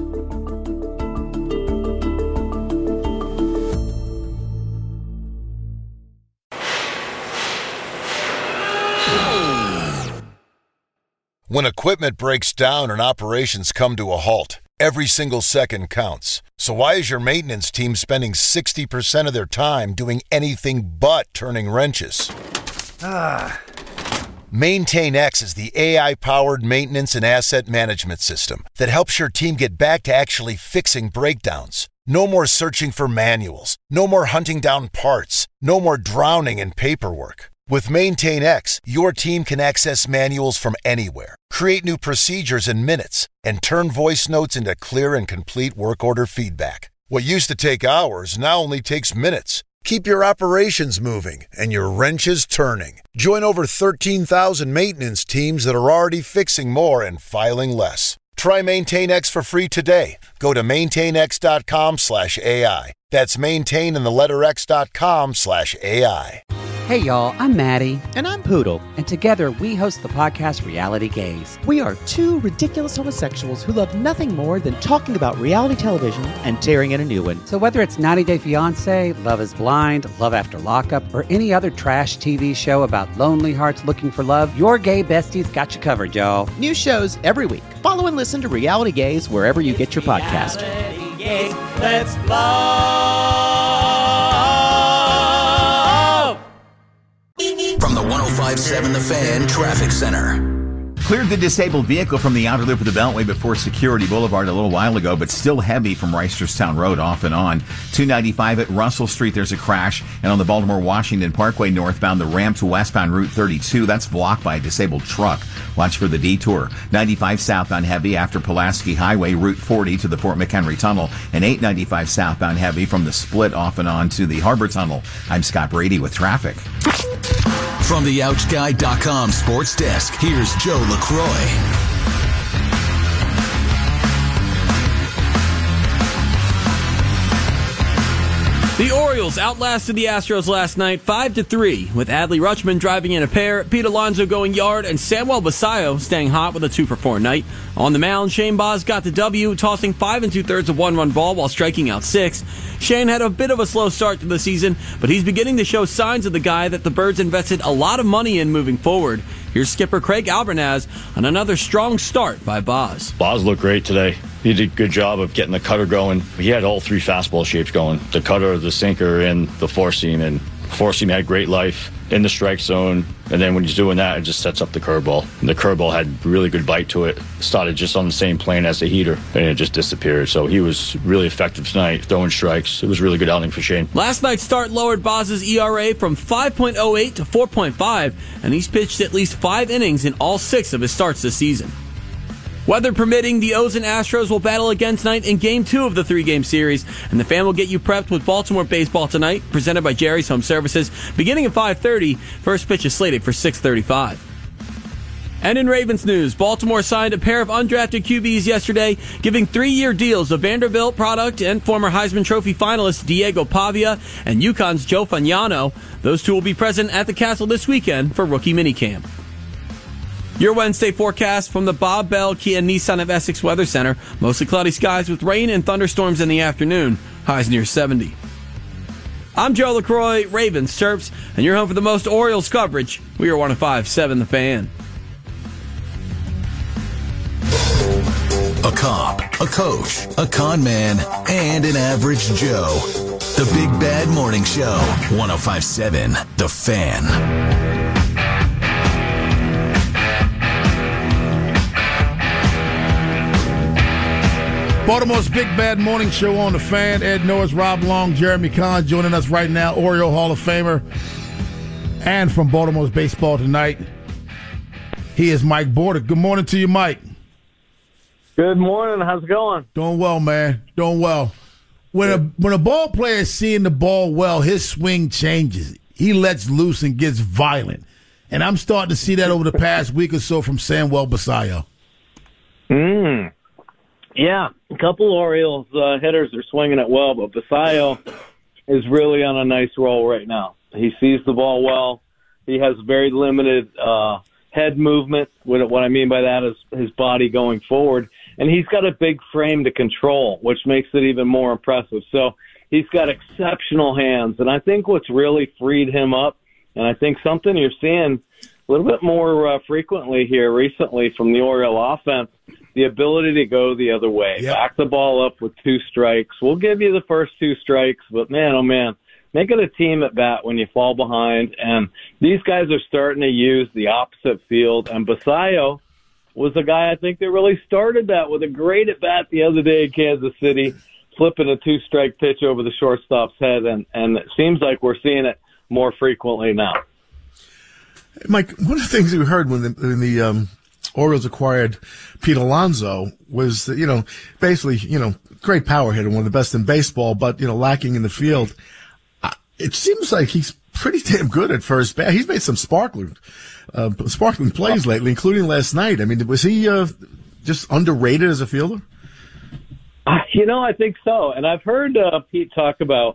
S4: When equipment breaks down and operations come to a halt, every single second counts. So why is your maintenance team spending sixty percent of their time doing anything but turning wrenches? Ah. MaintainX is the A I-powered maintenance and asset management system that helps your team get back to actually fixing breakdowns. No more searching for manuals. No more hunting down parts. No more drowning in paperwork. With MaintainX, your team can access manuals from anywhere, create new procedures in minutes, and turn voice notes into clear and complete work order feedback. What used to take hours now only takes minutes. Keep your operations moving and your wrenches turning. Join over thirteen thousand maintenance teams that are already fixing more and filing less. Try MaintainX for free today. Go to maintainx.com slash AI. That's maintain in the letter X dot com slash AI.
S17: Hey y'all, I'm Maddie.
S18: And I'm Poodle.
S17: And together we host the podcast Reality Gaze.
S18: We are two ridiculous homosexuals who love nothing more than talking about reality television and tearing in a new one.
S17: So whether it's ninety day fiancé, Love is Blind, Love After Lockup, or any other trash T V show about lonely hearts looking for love, your gay besties got you covered, y'all.
S18: New shows every week. Follow and listen to Reality Gaze wherever you get your podcast.
S19: Reality Gaze, let's love.
S6: From the one oh five point seven The Fan Traffic Center.
S15: Cleared the disabled vehicle from the outer loop of the Beltway before Security Boulevard a little while ago, but still heavy from Reisterstown Road off and on. two ninety-five at Russell Street, there's a crash. And on the Baltimore-Washington Parkway northbound, the ramp to westbound Route thirty-two, that's blocked by a disabled truck. Watch for the detour. ninety-five southbound heavy after Pulaski Highway, Route forty to the Fort McHenry Tunnel. And eight ninety-five southbound heavy from the split off and on to the Harbor Tunnel. I'm Scott Brady with traffic.
S6: From the Ouch Guy dot com sports desk, here's Joe LaCroix.
S7: The Orioles outlasted the Astros last night five to three, with Adley Rutschman driving in a pair, Pete Alonso going yard, and Samuel Basallo staying hot with a two for four night. On the mound, Shane Baz got the W, tossing five and two-thirds of one-run ball while striking out six. Shane had a bit of a slow start to the season, but he's beginning to show signs of the guy that the Birds invested a lot of money in moving forward. Here's skipper Craig Albernaz on another strong start by Baz.
S20: Baz looked great today. He did a good job of getting the cutter going. He had all three fastball shapes going. The cutter, the sinker, and the four seam. And four seam had great life in the strike zone. And then when he's doing that, it just sets up the curveball. And the curveball had really good bite to it. Started just on the same plane as the heater, and it just disappeared. So he was really effective tonight, throwing strikes. It was a really good outing for Shane.
S7: Last night's start lowered Baz's E R A from five point oh eight to four point five, and he's pitched at least five innings in all six of his starts this season. Weather permitting, the O's and Astros will battle again tonight in Game two of the three-game series, and the Fan will get you prepped with Baltimore baseball tonight, presented by Jerry's Home Services, beginning at five thirty. First pitch is slated for six thirty-five. And in Ravens news, Baltimore signed a pair of undrafted Q Bs yesterday, giving three-year deals of Vanderbilt product and former Heisman Trophy finalist Diego Pavia and UConn's Joe Fagnano. Those two will be present at the Castle this weekend for rookie minicamp. Your Wednesday forecast from the Bob Bell Kia Nissan of Essex Weather Center. Mostly cloudy skies with rain and thunderstorms in the afternoon. Highs near seventy. I'm Joe LaCroix, Ravens, Terps, and you're home for the most Orioles coverage. We are one oh five point seven The Fan.
S6: A cop, a coach, a con man, and an average Joe. The Big Bad Morning Show. one oh five point seven The Fan.
S9: Baltimore's Big Bad Morning Show on The Fan. Ed Norris, Rob Long, Jeremy Kahn joining us right now. Oriole Hall of Famer. And from Baltimore's Baseball Tonight, he is Mike Border. Good morning to you, Mike.
S21: Good morning. How's it going?
S9: Doing well, man. Doing well. When a when a ball player is seeing the ball well, his swing changes. He lets loose and gets violent. And I'm starting to see that over the past week or so from Samuel Basallo.
S21: Mm. Yeah, a couple Orioles uh, hitters are swinging it well, but Basallo is really on a nice roll right now. He sees the ball well. He has very limited uh, head movement. What, what I mean by that is his body going forward. And he's got a big frame to control, which makes it even more impressive. So he's got exceptional hands. And I think what's really freed him up, and I think something you're seeing a little bit more uh, frequently here recently from the Oriole offense, the ability to go the other way, yep. Back the ball up with two strikes. We'll give you the first two strikes, but man, oh man, make it a team at bat when you fall behind. And these guys are starting to use the opposite field. And Basallo was a guy I think that really started that with a great at bat the other day in Kansas City, flipping a two strike pitch over the shortstop's head. And, and it seems like we're seeing it more frequently now.
S11: Mike, one of the things we heard when the, when the um, Orioles acquired Pete Alonso was that, you know, basically, you know, great power hitter, one of the best in baseball, but, you know, lacking in the field. Uh, it seems like he's pretty damn good at first base. He's made some sparkling, uh, sparkling plays lately, including last night. I mean, was he uh, just underrated as a fielder?
S21: Uh, you know, I think so. And I've heard uh, Pete talk about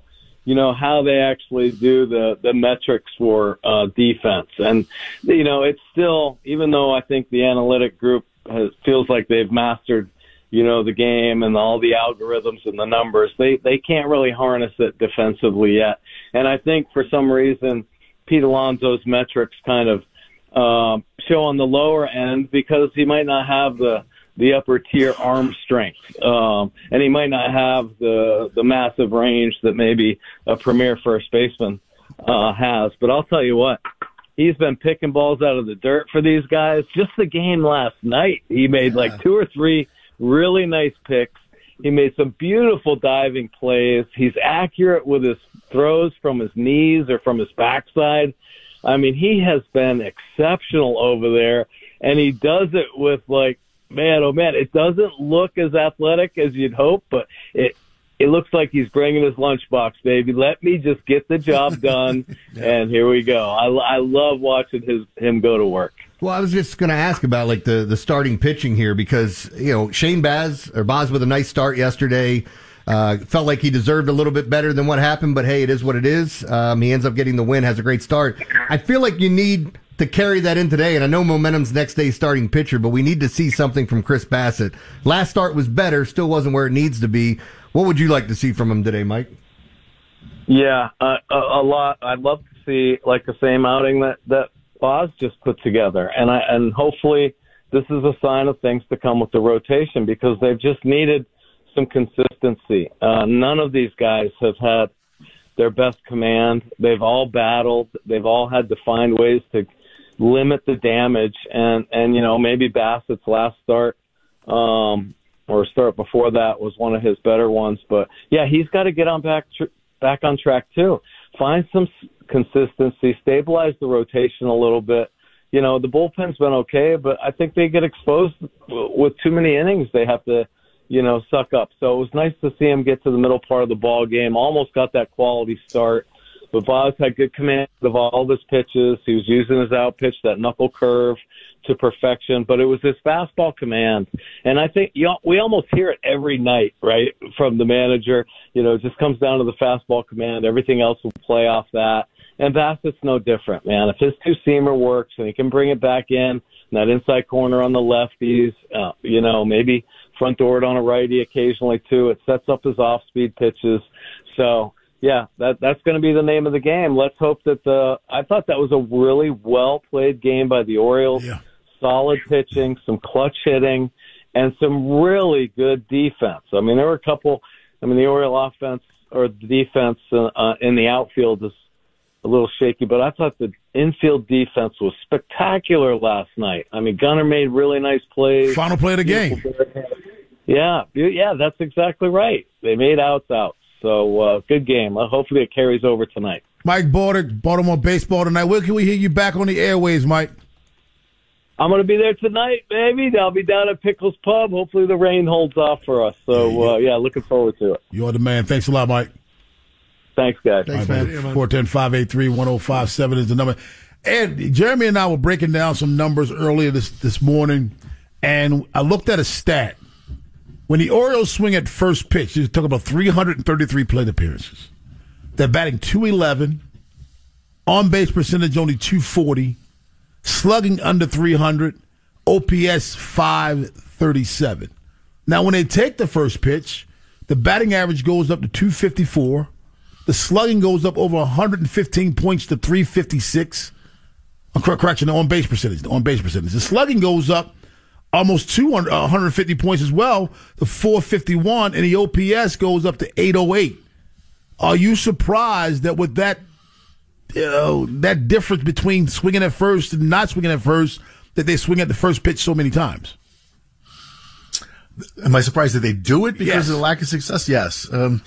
S21: you know, how they actually do the, the metrics for uh, defense. And, you know, it's still, even though I think the analytic group has, feels like they've mastered, you know, the game and all the algorithms and the numbers, they, they can't really harness it defensively yet. And I think for some reason, Pete Alonso's metrics kind of uh, show on the lower end because he might not have the the upper tier arm strength. Um, and he might not have the, the massive range that maybe a premier first baseman, uh, has. But I'll tell you what, he's been picking balls out of the dirt for these guys. Just the game last night, he made yeah. like two or three really nice picks. He made some beautiful diving plays. He's accurate with his throws from his knees or from his backside. I mean, he has been exceptional over there, and he does it with like, man, oh man, it doesn't look as athletic as you'd hope, but it it looks like he's bringing his lunchbox, baby. Let me just get the job done, yeah. and here we go. I, I love watching his him go to work.
S12: Well, I was just going to ask about like the, the starting pitching here because, you know, Shane Baz, or Baz with a nice start yesterday, uh, felt like he deserved a little bit better than what happened, but hey, it is what it is. Um, he ends up getting the win, has a great start. I feel like you need to carry that in today, and I know momentum's next day's starting pitcher, but we need to see something from Chris Bassett. Last start was better, still wasn't where it needs to be. What would you like to see from him today, Mike?
S21: Yeah, uh, a, a lot. I'd love to see like the same outing that that Oz just put together, and I and hopefully this is a sign of things to come with the rotation because they've just needed some consistency. Uh, none of these guys have had their best command. They've all battled. They've all had to find ways to limit the damage, and and you know maybe Bassett's last start um or start before that was one of his better ones, but yeah, he's got to get on back tr- back on track too. Find some s- consistency, stabilize the rotation a little bit. You know, the bullpen's been okay, but I think they get exposed w- with too many innings they have to, you know, suck up. So it was nice to see him get to the middle part of the ball game, almost got that quality start. But Boz had good command of all of his pitches. He was using his out pitch, that knuckle curve, to perfection. But it was his fastball command. And I think you know, we almost hear it every night, right, from the manager. You know, it just comes down to the fastball command. Everything else will play off that. And Bassett's no different, man. If his two-seamer works and he can bring it back in, that inside corner on the lefties, uh, you know, maybe front door on a righty occasionally too. It sets up his off-speed pitches. So, yeah, that that's going to be the name of the game. Let's hope that the – I thought that was a really well-played game by the Orioles. Yeah. Solid pitching, some clutch hitting, and some really good defense. I mean, there were a couple – I mean, the Oriole offense or the defense uh, in the outfield is a little shaky, but I thought the infield defense was spectacular last night. I mean, Gunnar made really nice plays.
S9: Final play of the game.
S21: Yeah, yeah, that's exactly right. They made outs out. So, uh, good game. Uh, hopefully it carries over tonight.
S9: Mike Bordick, Baltimore Baseball tonight. Where can we hear you back on the airwaves, Mike?
S21: I'm going to be there tonight, baby. I'll be down at Pickles Pub. Hopefully the rain holds off for us. So, uh, yeah, looking forward to it.
S9: You're the man. Thanks a lot, Mike.
S21: Thanks, guys.
S9: Thanks, right, man. four one zero, five eight three, one zero five seven is the number. And Jeremy and I were breaking down some numbers earlier this, this morning, and I looked at a stat. When the Orioles swing at first pitch, you're talking about three hundred thirty-three plate appearances. They're batting two eleven, on-base percentage only two forty, slugging under three hundred, O P S five thirty-seven. Now, when they take the first pitch, the batting average goes up to two fifty-four. The slugging goes up over one hundred fifteen points to three fifty-six. I'm correction, the on-base percentage. The on-base percentage. The slugging goes up almost two hundred, uh, one hundred fifty points as well, to four fifty-one, and the O P S goes up to eight oh eight. Are you surprised that with that, you know, that difference between swinging at first and not swinging at first, that they swing at the first pitch so many times?
S11: Am I surprised that they do it because
S9: Yes.
S11: of the lack of success? Yes. Um,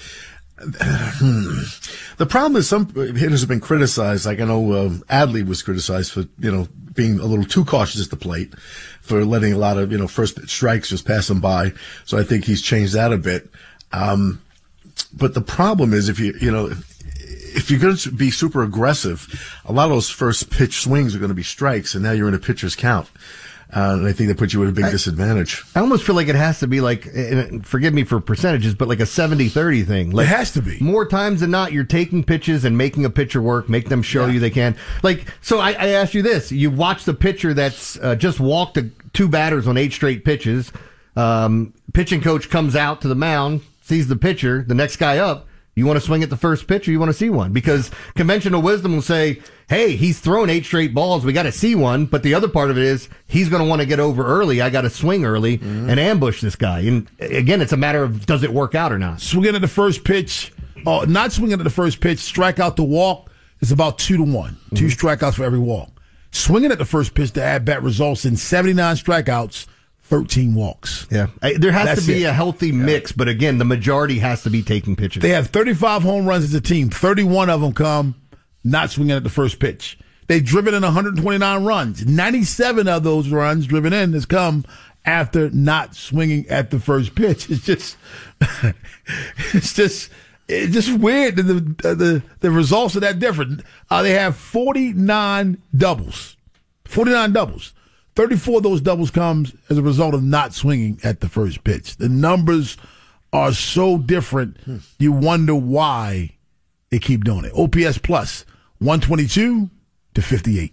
S11: the problem is some hitters have been criticized. Like I know uh, Adley was criticized for, you know, being a little too cautious at the plate, for letting a lot of, you know, first pitch strikes just pass him by. So I think he's changed that a bit. Um, but the problem is if you, you know, if you're going to be super aggressive, a lot of those first pitch swings are going to be strikes, and now you're in a pitcher's count. Uh, and I think that puts you at a big I, disadvantage.
S12: I almost feel like it has to be like, and forgive me for percentages, but like a seventy thirty thing. Like
S9: it has to be.
S12: More times than not, you're taking pitches and making a pitcher work, make them show yeah. you they can. Like, so I, I ask you this. You watch the pitcher that's uh, just walked a, two batters on eight straight pitches. Um, pitching coach comes out to the mound, sees the pitcher, the next guy up. You want to swing at the first pitch or you want to see one? Because conventional wisdom will say, hey, he's thrown eight straight balls. We got to see one. But the other part of it is he's going to want to get over early. I got to swing early mm-hmm. and ambush this guy. And again, it's a matter of does it work out or not?
S9: Swinging at the first pitch, oh, not swinging at the first pitch, strike out to walk is about two to one. Mm-hmm. Two strikeouts for every walk. Swinging at the first pitch to at bat results in seventy-nine strikeouts, thirteen walks.
S12: Yeah. There has
S9: That's
S12: to be
S9: it.
S12: a healthy mix, but again, the majority has to be taking pitches.
S9: They have thirty-five home runs as a team. thirty-one of them come not swinging at the first pitch. They've driven in one hundred twenty-nine runs. ninety-seven of those runs driven in has come after not swinging at the first pitch. It's just, it's just, it's just weird that the, the, the results are that different. Uh, they have forty-nine doubles. forty-nine doubles. thirty-four of those doubles comes as a result of not swinging at the first pitch. The numbers are so different, hmm. you wonder why they keep doing it. O P S plus, one twenty-two to fifty-eight.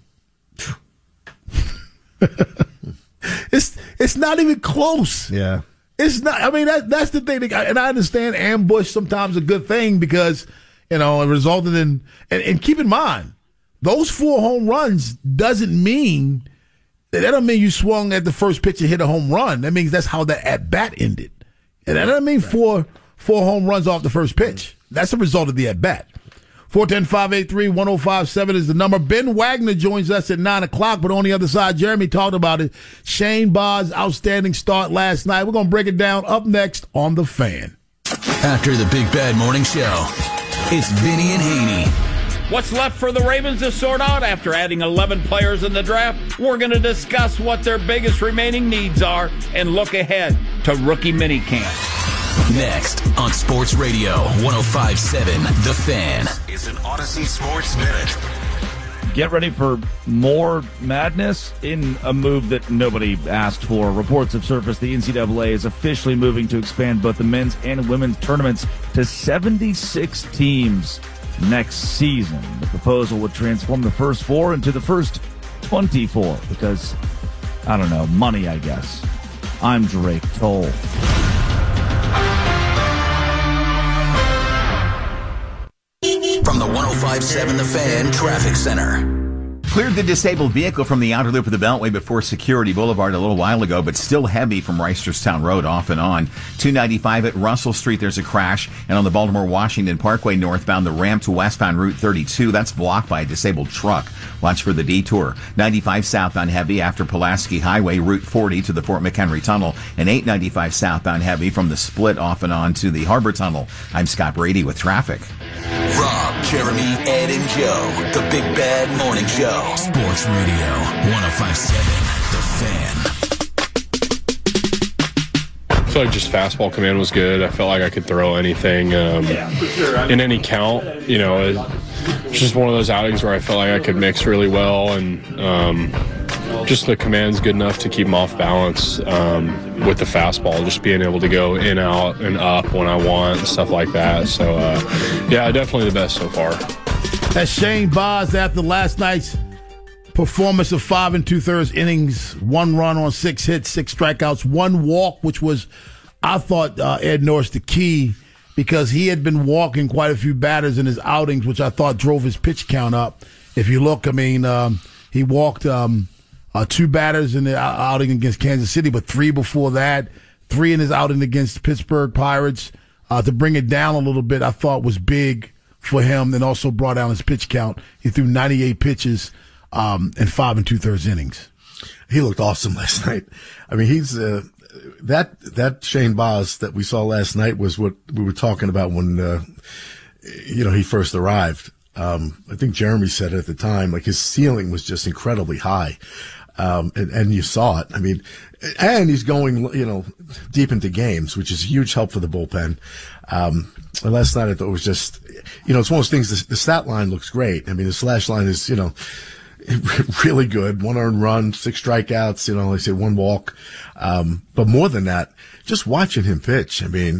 S9: it's it's not even close.
S12: Yeah.
S9: It's not. I mean, that that's the thing. That, and I understand ambush sometimes a good thing because, you know, it resulted in, and, and keep in mind, those four home runs doesn't mean, that doesn't mean you swung at the first pitch and hit a home run. That means that's how the at-bat ended. And that doesn't mean four, four home runs off the first pitch. That's the result of the at-bat. four one zero, five eight three, one zero five seven is the number. Ben Wagner joins us at nine o'clock, but on the other side, Jeremy talked about it. Shane Baz's outstanding start last night. We're going to break it down up next on The Fan.
S6: After the Big Bad Morning Show, it's Vinny and Haney.
S7: What's left for the Ravens to sort out after adding eleven players in the draft? We're going to discuss what their biggest remaining needs are and look ahead to rookie minicamp.
S6: Next on Sports Radio one oh five point seven, The Fan.
S5: It's an Odyssey Sports Minute.
S22: Get ready for more madness in a move that nobody asked for. Reports have surfaced the N C double A is officially moving to expand both the men's and women's tournaments to seventy-six teams next season. The proposal would transform the first four into the first twenty-four because, I don't know, money, I guess. I'm Drake Toll.
S6: From the one oh five point seven The Fan Traffic Center.
S15: Cleared the disabled vehicle from the outer loop of the Beltway before Security Boulevard a little while ago, but still heavy from Reisterstown Road off and on. two ninety-five at Russell Street, there's a crash. And on the Baltimore-Washington Parkway northbound, the ramp to westbound Route thirty-two, that's blocked by a disabled truck. Watch for the detour. ninety-five southbound heavy after Pulaski Highway, Route forty to the Fort McHenry Tunnel. And eight ninety-five southbound heavy from the split off and on to the Harbor Tunnel. I'm Scott Brady with traffic.
S6: Rob, Jeremy, Ed, and Joe. The Big Bad Morning Show. Sports Radio one oh five point seven, The Fan.
S23: I feel like just fastball command was good. I felt like I could throw anything um, in any count. You know, it's just one of those outings where I felt like I could mix really well, and um, just the command's good enough to keep him off balance um, with the fastball, just being able to go in, out, and up when I want and stuff like that. So, uh, yeah, definitely the best so far.
S9: That's Shane Baz after last night's performance of five and two-thirds innings, one run on six hits, six strikeouts, one walk, which was, I thought, uh, Ed Norris, the key, because he had been walking quite a few batters in his outings, which I thought drove his pitch count up. If you look, I mean, um, he walked um, uh, two batters in the outing against Kansas City, but three before that, three in his outing against Pittsburgh Pirates. Uh, to bring it down a little bit, I thought was big for him, and also brought down his pitch count. He threw ninety-eight pitches um, in five and two-thirds innings.
S11: He looked awesome last night. I mean, he's uh, that that Shane Baz that we saw last night was what we were talking about when uh, you know he first arrived. Um, I think Jeremy said it at the time, like his ceiling was just incredibly high, um, and, and you saw it. I mean, and he's going you know deep into games, which is a huge help for the bullpen. Um, last night I thought it was just, you know, it's one of those things. The, the stat line looks great. I mean, the slash line is, you know, really good. One earned run, six strikeouts, you know, like I say one walk. Um, but more than that, just watching him pitch, I mean,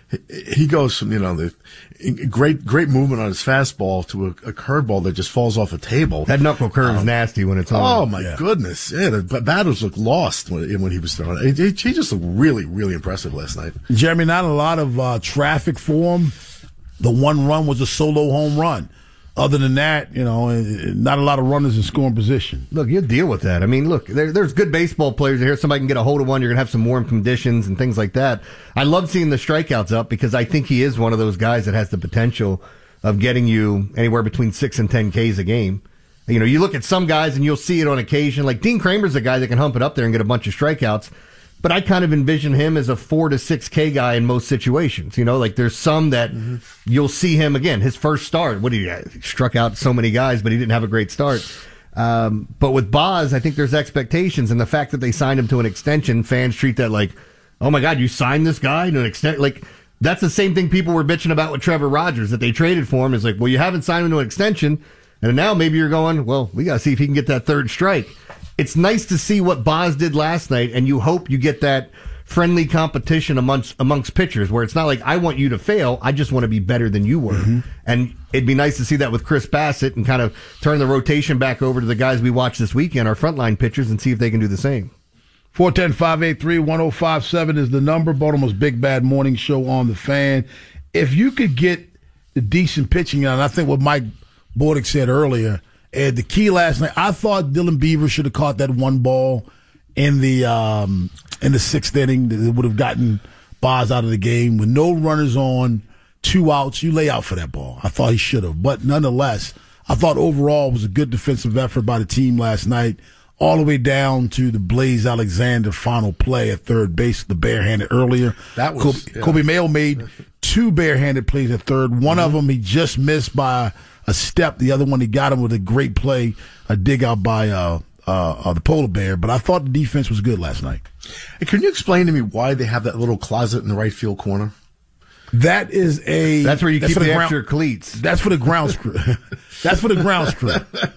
S11: he goes from, you know, the great, great movement on his fastball to a, a curveball that just falls off a table.
S12: That knuckle curve is
S11: um,
S12: nasty when it's on.
S11: Oh my yeah. goodness. Yeah. The batters look lost when, when he was throwing it. He, he just looked really, really impressive last night.
S9: Jeremy, not a lot of uh, traffic for him. The one run was a solo home run. Other than that, you know, not a lot of runners in scoring position.
S12: Look, you deal with that. I mean, look, there, there's good baseball players here. Somebody can get a hold of one. You're going to have some warm conditions and things like that. I love seeing the strikeouts up because I think he is one of those guys that has the potential of getting you anywhere between six and ten Ks a game. You know, you look at some guys and you'll see it on occasion. Like Dean Kramer's a guy that can hump it up there and get a bunch of strikeouts. But I kind of envision him as a four to six K guy in most situations. You know, like there's some that mm-hmm. you'll see him again. His first start, what did he, he struck out so many guys, but he didn't have a great start. Um, but with Boz, I think there's expectations, and the fact that they signed him to an extension, fans treat that like, oh my God, you signed this guy to an extent. Like that's the same thing people were bitching about with Trevor Rogers that they traded for him. Is like, well, you haven't signed him to an extension, and now maybe you're going, well, we got to see if he can get that third strike. It's nice to see what Boz did last night, and you hope you get that friendly competition amongst amongst pitchers where it's not like, I want you to fail, I just want to be better than you were. Mm-hmm. And it'd be nice to see that with Chris Bassett and kind of turn the rotation back over to the guys we watched this weekend, our frontline pitchers, and see if they can do the same.
S9: four one zero, five eight three, one zero five seven is the number. Baltimore's Big Bad Morning Show on the Fan. If you could get the decent pitching, and I think what Mike Bordick said earlier, and the key last night, I thought Dylan Beaver should have caught that one ball in the um, in the sixth inning that would have gotten Boz out of the game with no runners on, two outs. You lay out for that ball. I thought he should have, but nonetheless, I thought overall it was a good defensive effort by the team last night, all the way down to the Blaze Alexander final play at third base, the barehanded earlier.
S11: That was
S9: Kobe, yeah. Kobe Mayo made two barehanded plays at third. One mm-hmm. of them he just missed by a step. The other one, he got him with a great play, a dig out by uh, uh, uh, the polar bear. But I thought the defense was good last night.
S11: Hey, can you explain to me why they have that little closet in the right field corner?
S9: That is a.
S12: That's where you keep the, the extra
S9: ground,
S12: cleats.
S9: That's for the grounds crew. That's for the grounds crew.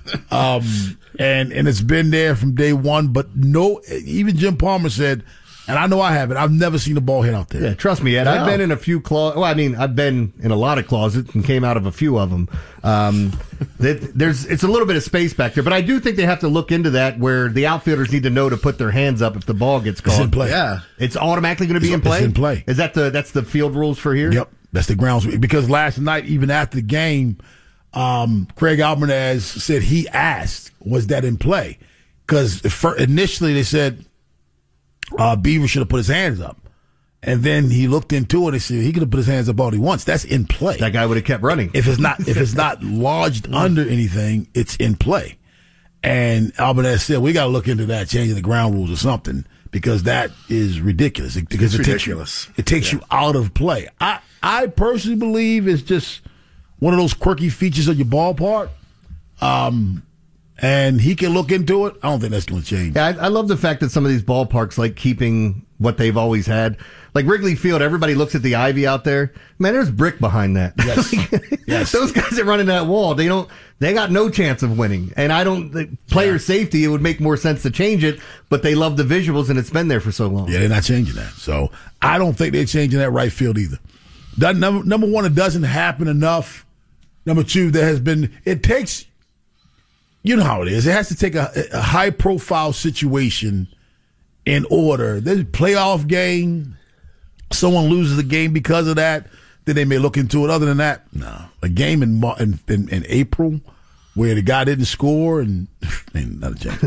S9: Um, and and it's been there from day one. But no, even Jim Palmer said, and I know I haven't, I've never seen a ball hit out there.
S12: Yeah, trust me, Ed. I've been in a few closets. Well, I mean, I've been in a lot of closets and came out of a few of them. Um, there's, it's a little bit of space back there, but I do think they have to look into that where the outfielders need to know to put their hands up if the ball gets called.
S9: It's in play.
S11: Yeah.
S12: It's automatically going to be
S9: it's,
S12: in play?
S9: It's in play.
S12: Is that the, that's the field rules for here?
S9: Yep. That's the grounds. Because last night, even after the game, um, Craig Albanez said he asked, was that in play? Because initially they said, Uh, Beaver should have put his hands up. And then he looked into it and said he could have put his hands up all he wants. That's in play.
S12: That guy would have kept running.
S9: If it's not if it's not lodged under anything, it's in play. And Albanez said, we got to look into that, changing the ground rules or something, because that is ridiculous. It, because
S11: it's
S9: it
S11: ridiculous.
S9: Takes you, it takes yeah. you out of play. I, I personally believe it's just one of those quirky features of your ballpark. Um And he can look into it. I don't think that's going to change.
S12: Yeah, I, I love the fact that some of these ballparks like keeping what they've always had. Like Wrigley Field, everybody looks at the ivy out there. Man, there's brick behind that.
S9: Yes. yes.
S12: Those guys that run in that wall, they don't. They got no chance of winning. And I don't. The player yeah. safety, it would make more sense to change it. But they love the visuals, and it's been there for so long.
S9: Yeah, they're not changing that. So I don't think they're changing that right field either. That, number, number one, it doesn't happen enough. Number two, there has been. It takes. You know how it is. It has to take a, a high-profile situation in order. There's a playoff game. Someone loses a game because of that. Then they may look into it. Other than that, no. A game in in, in, in April where the guy didn't score and man, not changing.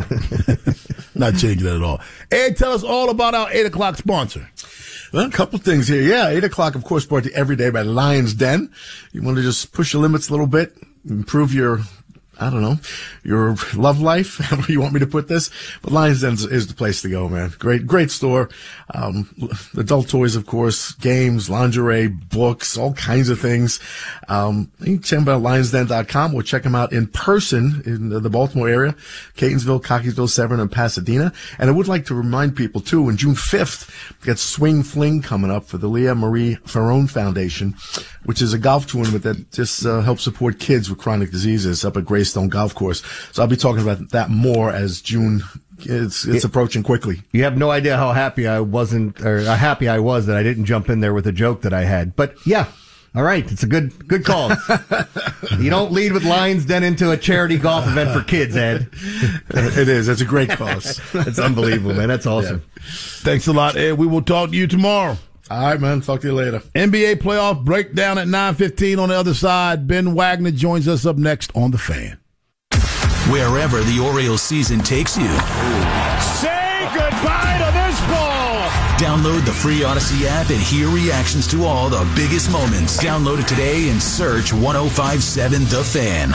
S9: Not changing that at all. Ed, tell us all about our eight o'clock sponsor.
S11: Well, a couple things here. Yeah, eight o'clock, of course, brought to you every day by Lions Den. You want to just push your limits a little bit, improve your I don't know, your love life, however you want me to put this. But Lions Den is the place to go, man. Great, great store. Um, adult toys, of course, games, lingerie, books, all kinds of things. Um, you can check them out at lions den dot com or check them out in person in the Baltimore area, Catonsville, Cockeysville, Severn, and Pasadena. And I would like to remind people, too, on June fifth, we got Swing Fling coming up for the Leah Marie Ferrone Foundation, which is a golf tournament that just uh, helps support kids with chronic diseases up at Grace Greystone Golf Course. So I'll be talking about that more as June It's it's approaching quickly.
S12: You have no idea how happy I wasn't, or how happy I was that I didn't jump in there with a joke that I had. But yeah, all right, it's a good good call. You don't lead with Lions Den into a charity golf event for kids, Ed.
S11: It is. It's a great cause.
S12: It's unbelievable, man. That's awesome.
S9: Yeah. Thanks a lot, Ed. We will talk to you tomorrow.
S11: All right, man. Talk to you later.
S9: N B A playoff breakdown at nine fifteen on the other side. Ben Wagner joins us up next on The Fan.
S6: Wherever the Orioles season takes you.
S8: Say goodbye to this ball.
S6: Download the free Odyssey app and hear reactions to all the biggest moments. Download it today and search ten fifty-seven The Fan.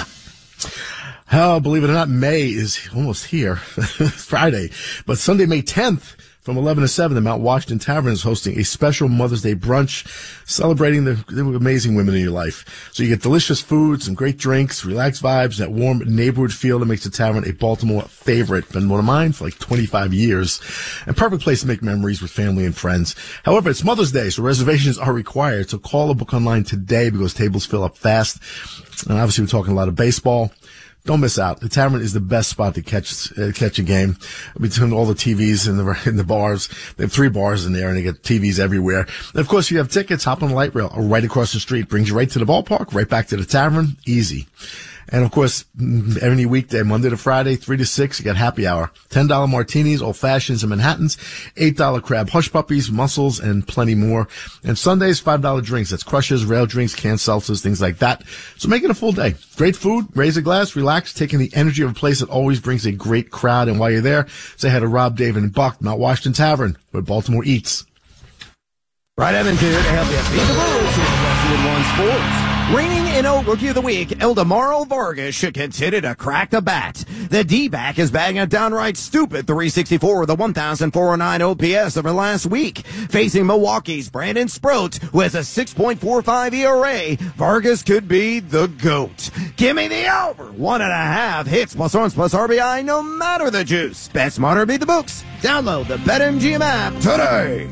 S11: Oh, believe it or not, May is almost here. Friday. But Sunday, May tenth, from eleven to seven, the Mount Washington Tavern is hosting a special Mother's Day brunch celebrating the, the amazing women in your life. So you get delicious food, some great drinks, relaxed vibes, that warm neighborhood feel that makes the tavern a Baltimore favorite. Been one of mine for like twenty-five years. And perfect place to make memories with family and friends. However, it's Mother's Day, so reservations are required. So call or book online today because tables fill up fast. And obviously we're talking a lot of baseball. Don't miss out. The Tavern is the best spot to catch uh, catch a game. Between all the T Vs in the in the bars, they have three bars in there, and they get T Vs everywhere. And of course, if you have tickets, hop on the light rail right across the street. Brings you right to the ballpark, right back to the Tavern. Easy. And, of course, every weekday, Monday to Friday, three to six, you got happy hour. ten dollar martinis, old-fashions, and Manhattans. eight dollar crab hush puppies, mussels, and plenty more. And Sundays, five dollar drinks. That's crushes, rail drinks, canned seltzers, things like that. So make it a full day. Great food, raise a glass, relax, taking the energy of a place that always brings a great crowd. And while you're there, say hi to Rob, Dave, and Buck, Mount Washington Tavern, where Baltimore eats.
S10: Right, Evan, here to help you beat the rules here in One Sports. Reigning N O Rookie of the Week, Eldemaro Vargas should continue to crack the bat. The D-back is bagging a downright stupid three sixty-four with a one thousand four hundred nine O P S over last week. Facing Milwaukee's Brandon Sproat, who has a six point four five E R A, Vargas could be the GOAT. Give me the over. One and a half hits plus runs plus R B I, no matter the juice. Bet smarter, beat the books. Download the BetMGM app today.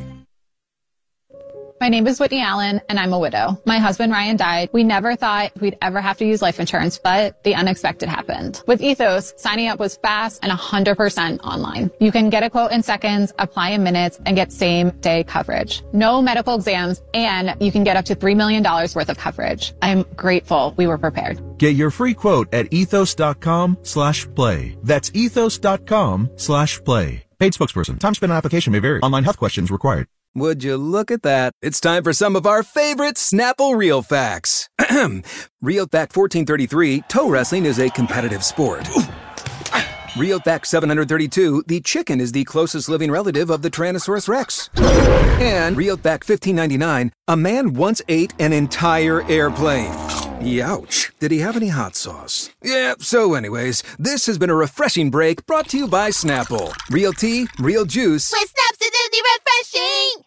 S13: My name is Whitney Allen, and I'm a widow. My husband, Ryan, died. We never thought we'd ever have to use life insurance, but the unexpected happened. With Ethos, signing up was fast and one hundred percent online. You can get a quote in seconds, apply in minutes, and get same-day coverage. No medical exams, and you can get up to three million dollars worth of coverage. I'm grateful we were prepared.
S14: Get your free quote at ethos.com slash play. That's ethos.com slash play. Paid spokesperson. Time spent on application may vary. Online health questions required.
S1: Would you look at that? It's time for some of our favorite Snapple Real Facts. Real Fact fourteen thirty-three, toe wrestling is a competitive sport. Real Fact seven hundred thirty-two, the chicken is the closest living relative of the Tyrannosaurus Rex. And Real Fact fifteen ninety-nine, a man once ate an entire airplane. Youch. Did he have any hot sauce? Yeah, so anyways, this has been a refreshing break brought to you by Snapple. Real tea, real juice.
S2: With Snaps, it's refreshing!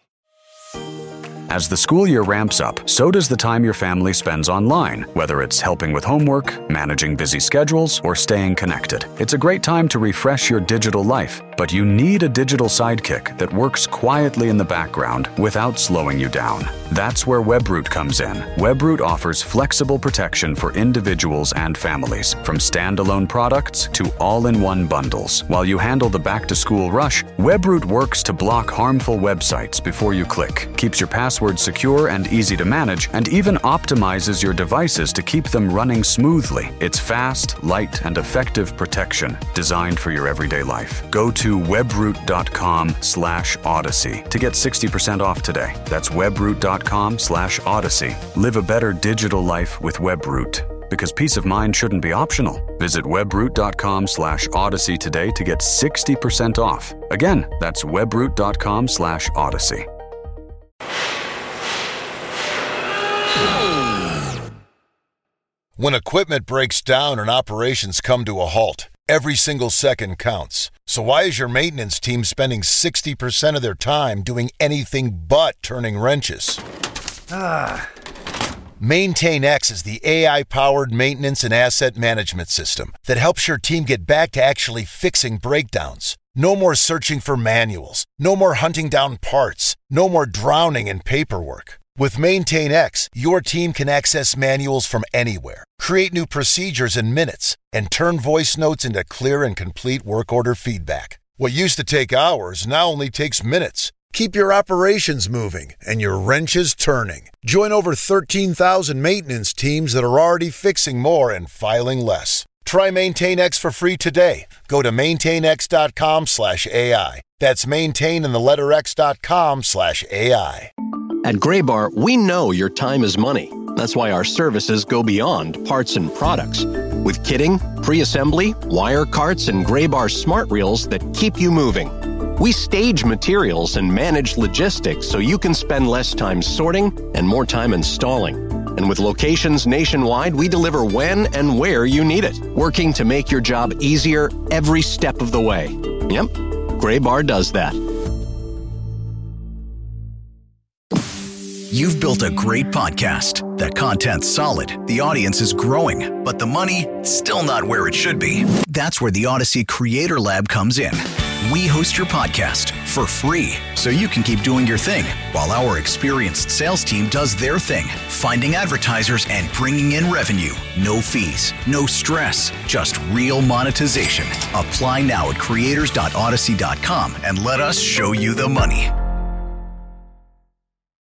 S24: As the school year ramps up, so does the time your family spends online, whether it's helping with homework, managing busy schedules, or staying connected. It's a great time to refresh your digital life, but you need a digital sidekick that works quietly in the background without slowing you down. That's where Webroot comes in. Webroot offers flexible protection for individuals and families, from standalone products to all-in-one bundles. While you handle the back-to-school rush, Webroot works to block harmful websites before you click, keeps your password secure and easy to manage, and even optimizes your devices to keep them running smoothly. It's fast, light, and effective protection designed for your everyday life. Go to webroot.com slash odyssey to get sixty percent off today. That's webroot.com slash odyssey. Live a better digital life with Webroot, because peace of mind shouldn't be optional. Visit webroot.com slash odyssey today to get sixty percent off. Again, that's webroot.com slash odyssey.
S4: When equipment breaks down and operations come to a halt, every single second counts. So why is your maintenance team spending sixty percent of their time doing anything but turning wrenches?
S25: Ah.
S4: MaintainX is the A I-powered maintenance and asset management system that helps your team get back to actually fixing breakdowns. No more searching for manuals. No more hunting down parts. No more drowning in paperwork. With Maintain X, your team can access manuals from anywhere, create new procedures in minutes, and turn voice notes into clear and complete work order feedback. What used to take hours now only takes minutes. Keep your operations moving and your wrenches turning. Join over thirteen thousand maintenance teams that are already fixing more and filing less. Try Maintain X for free today. Go to maintainx.com slash AI. That's maintain and the letter x.com slash AI.
S3: At Graybar, we know your time is money. That's why our services go beyond parts and products. With kitting, pre-assembly, wire carts, and Graybar smart reels that keep you moving. We stage materials and manage logistics so you can spend less time sorting and more time installing. And with locations nationwide, we deliver when and where you need it, working to make your job easier every step of the way. Yep, Graybar does that.
S16: You've built a great podcast. That content's solid, the audience is growing, but the money, still not where it should be. That's where the Odyssey Creator Lab comes in. We host your podcast for free so you can keep doing your thing while our experienced sales team does their thing, finding advertisers and bringing in revenue. No fees, no stress, just real monetization. Apply now at creators dot odyssey dot com and let us show you the money.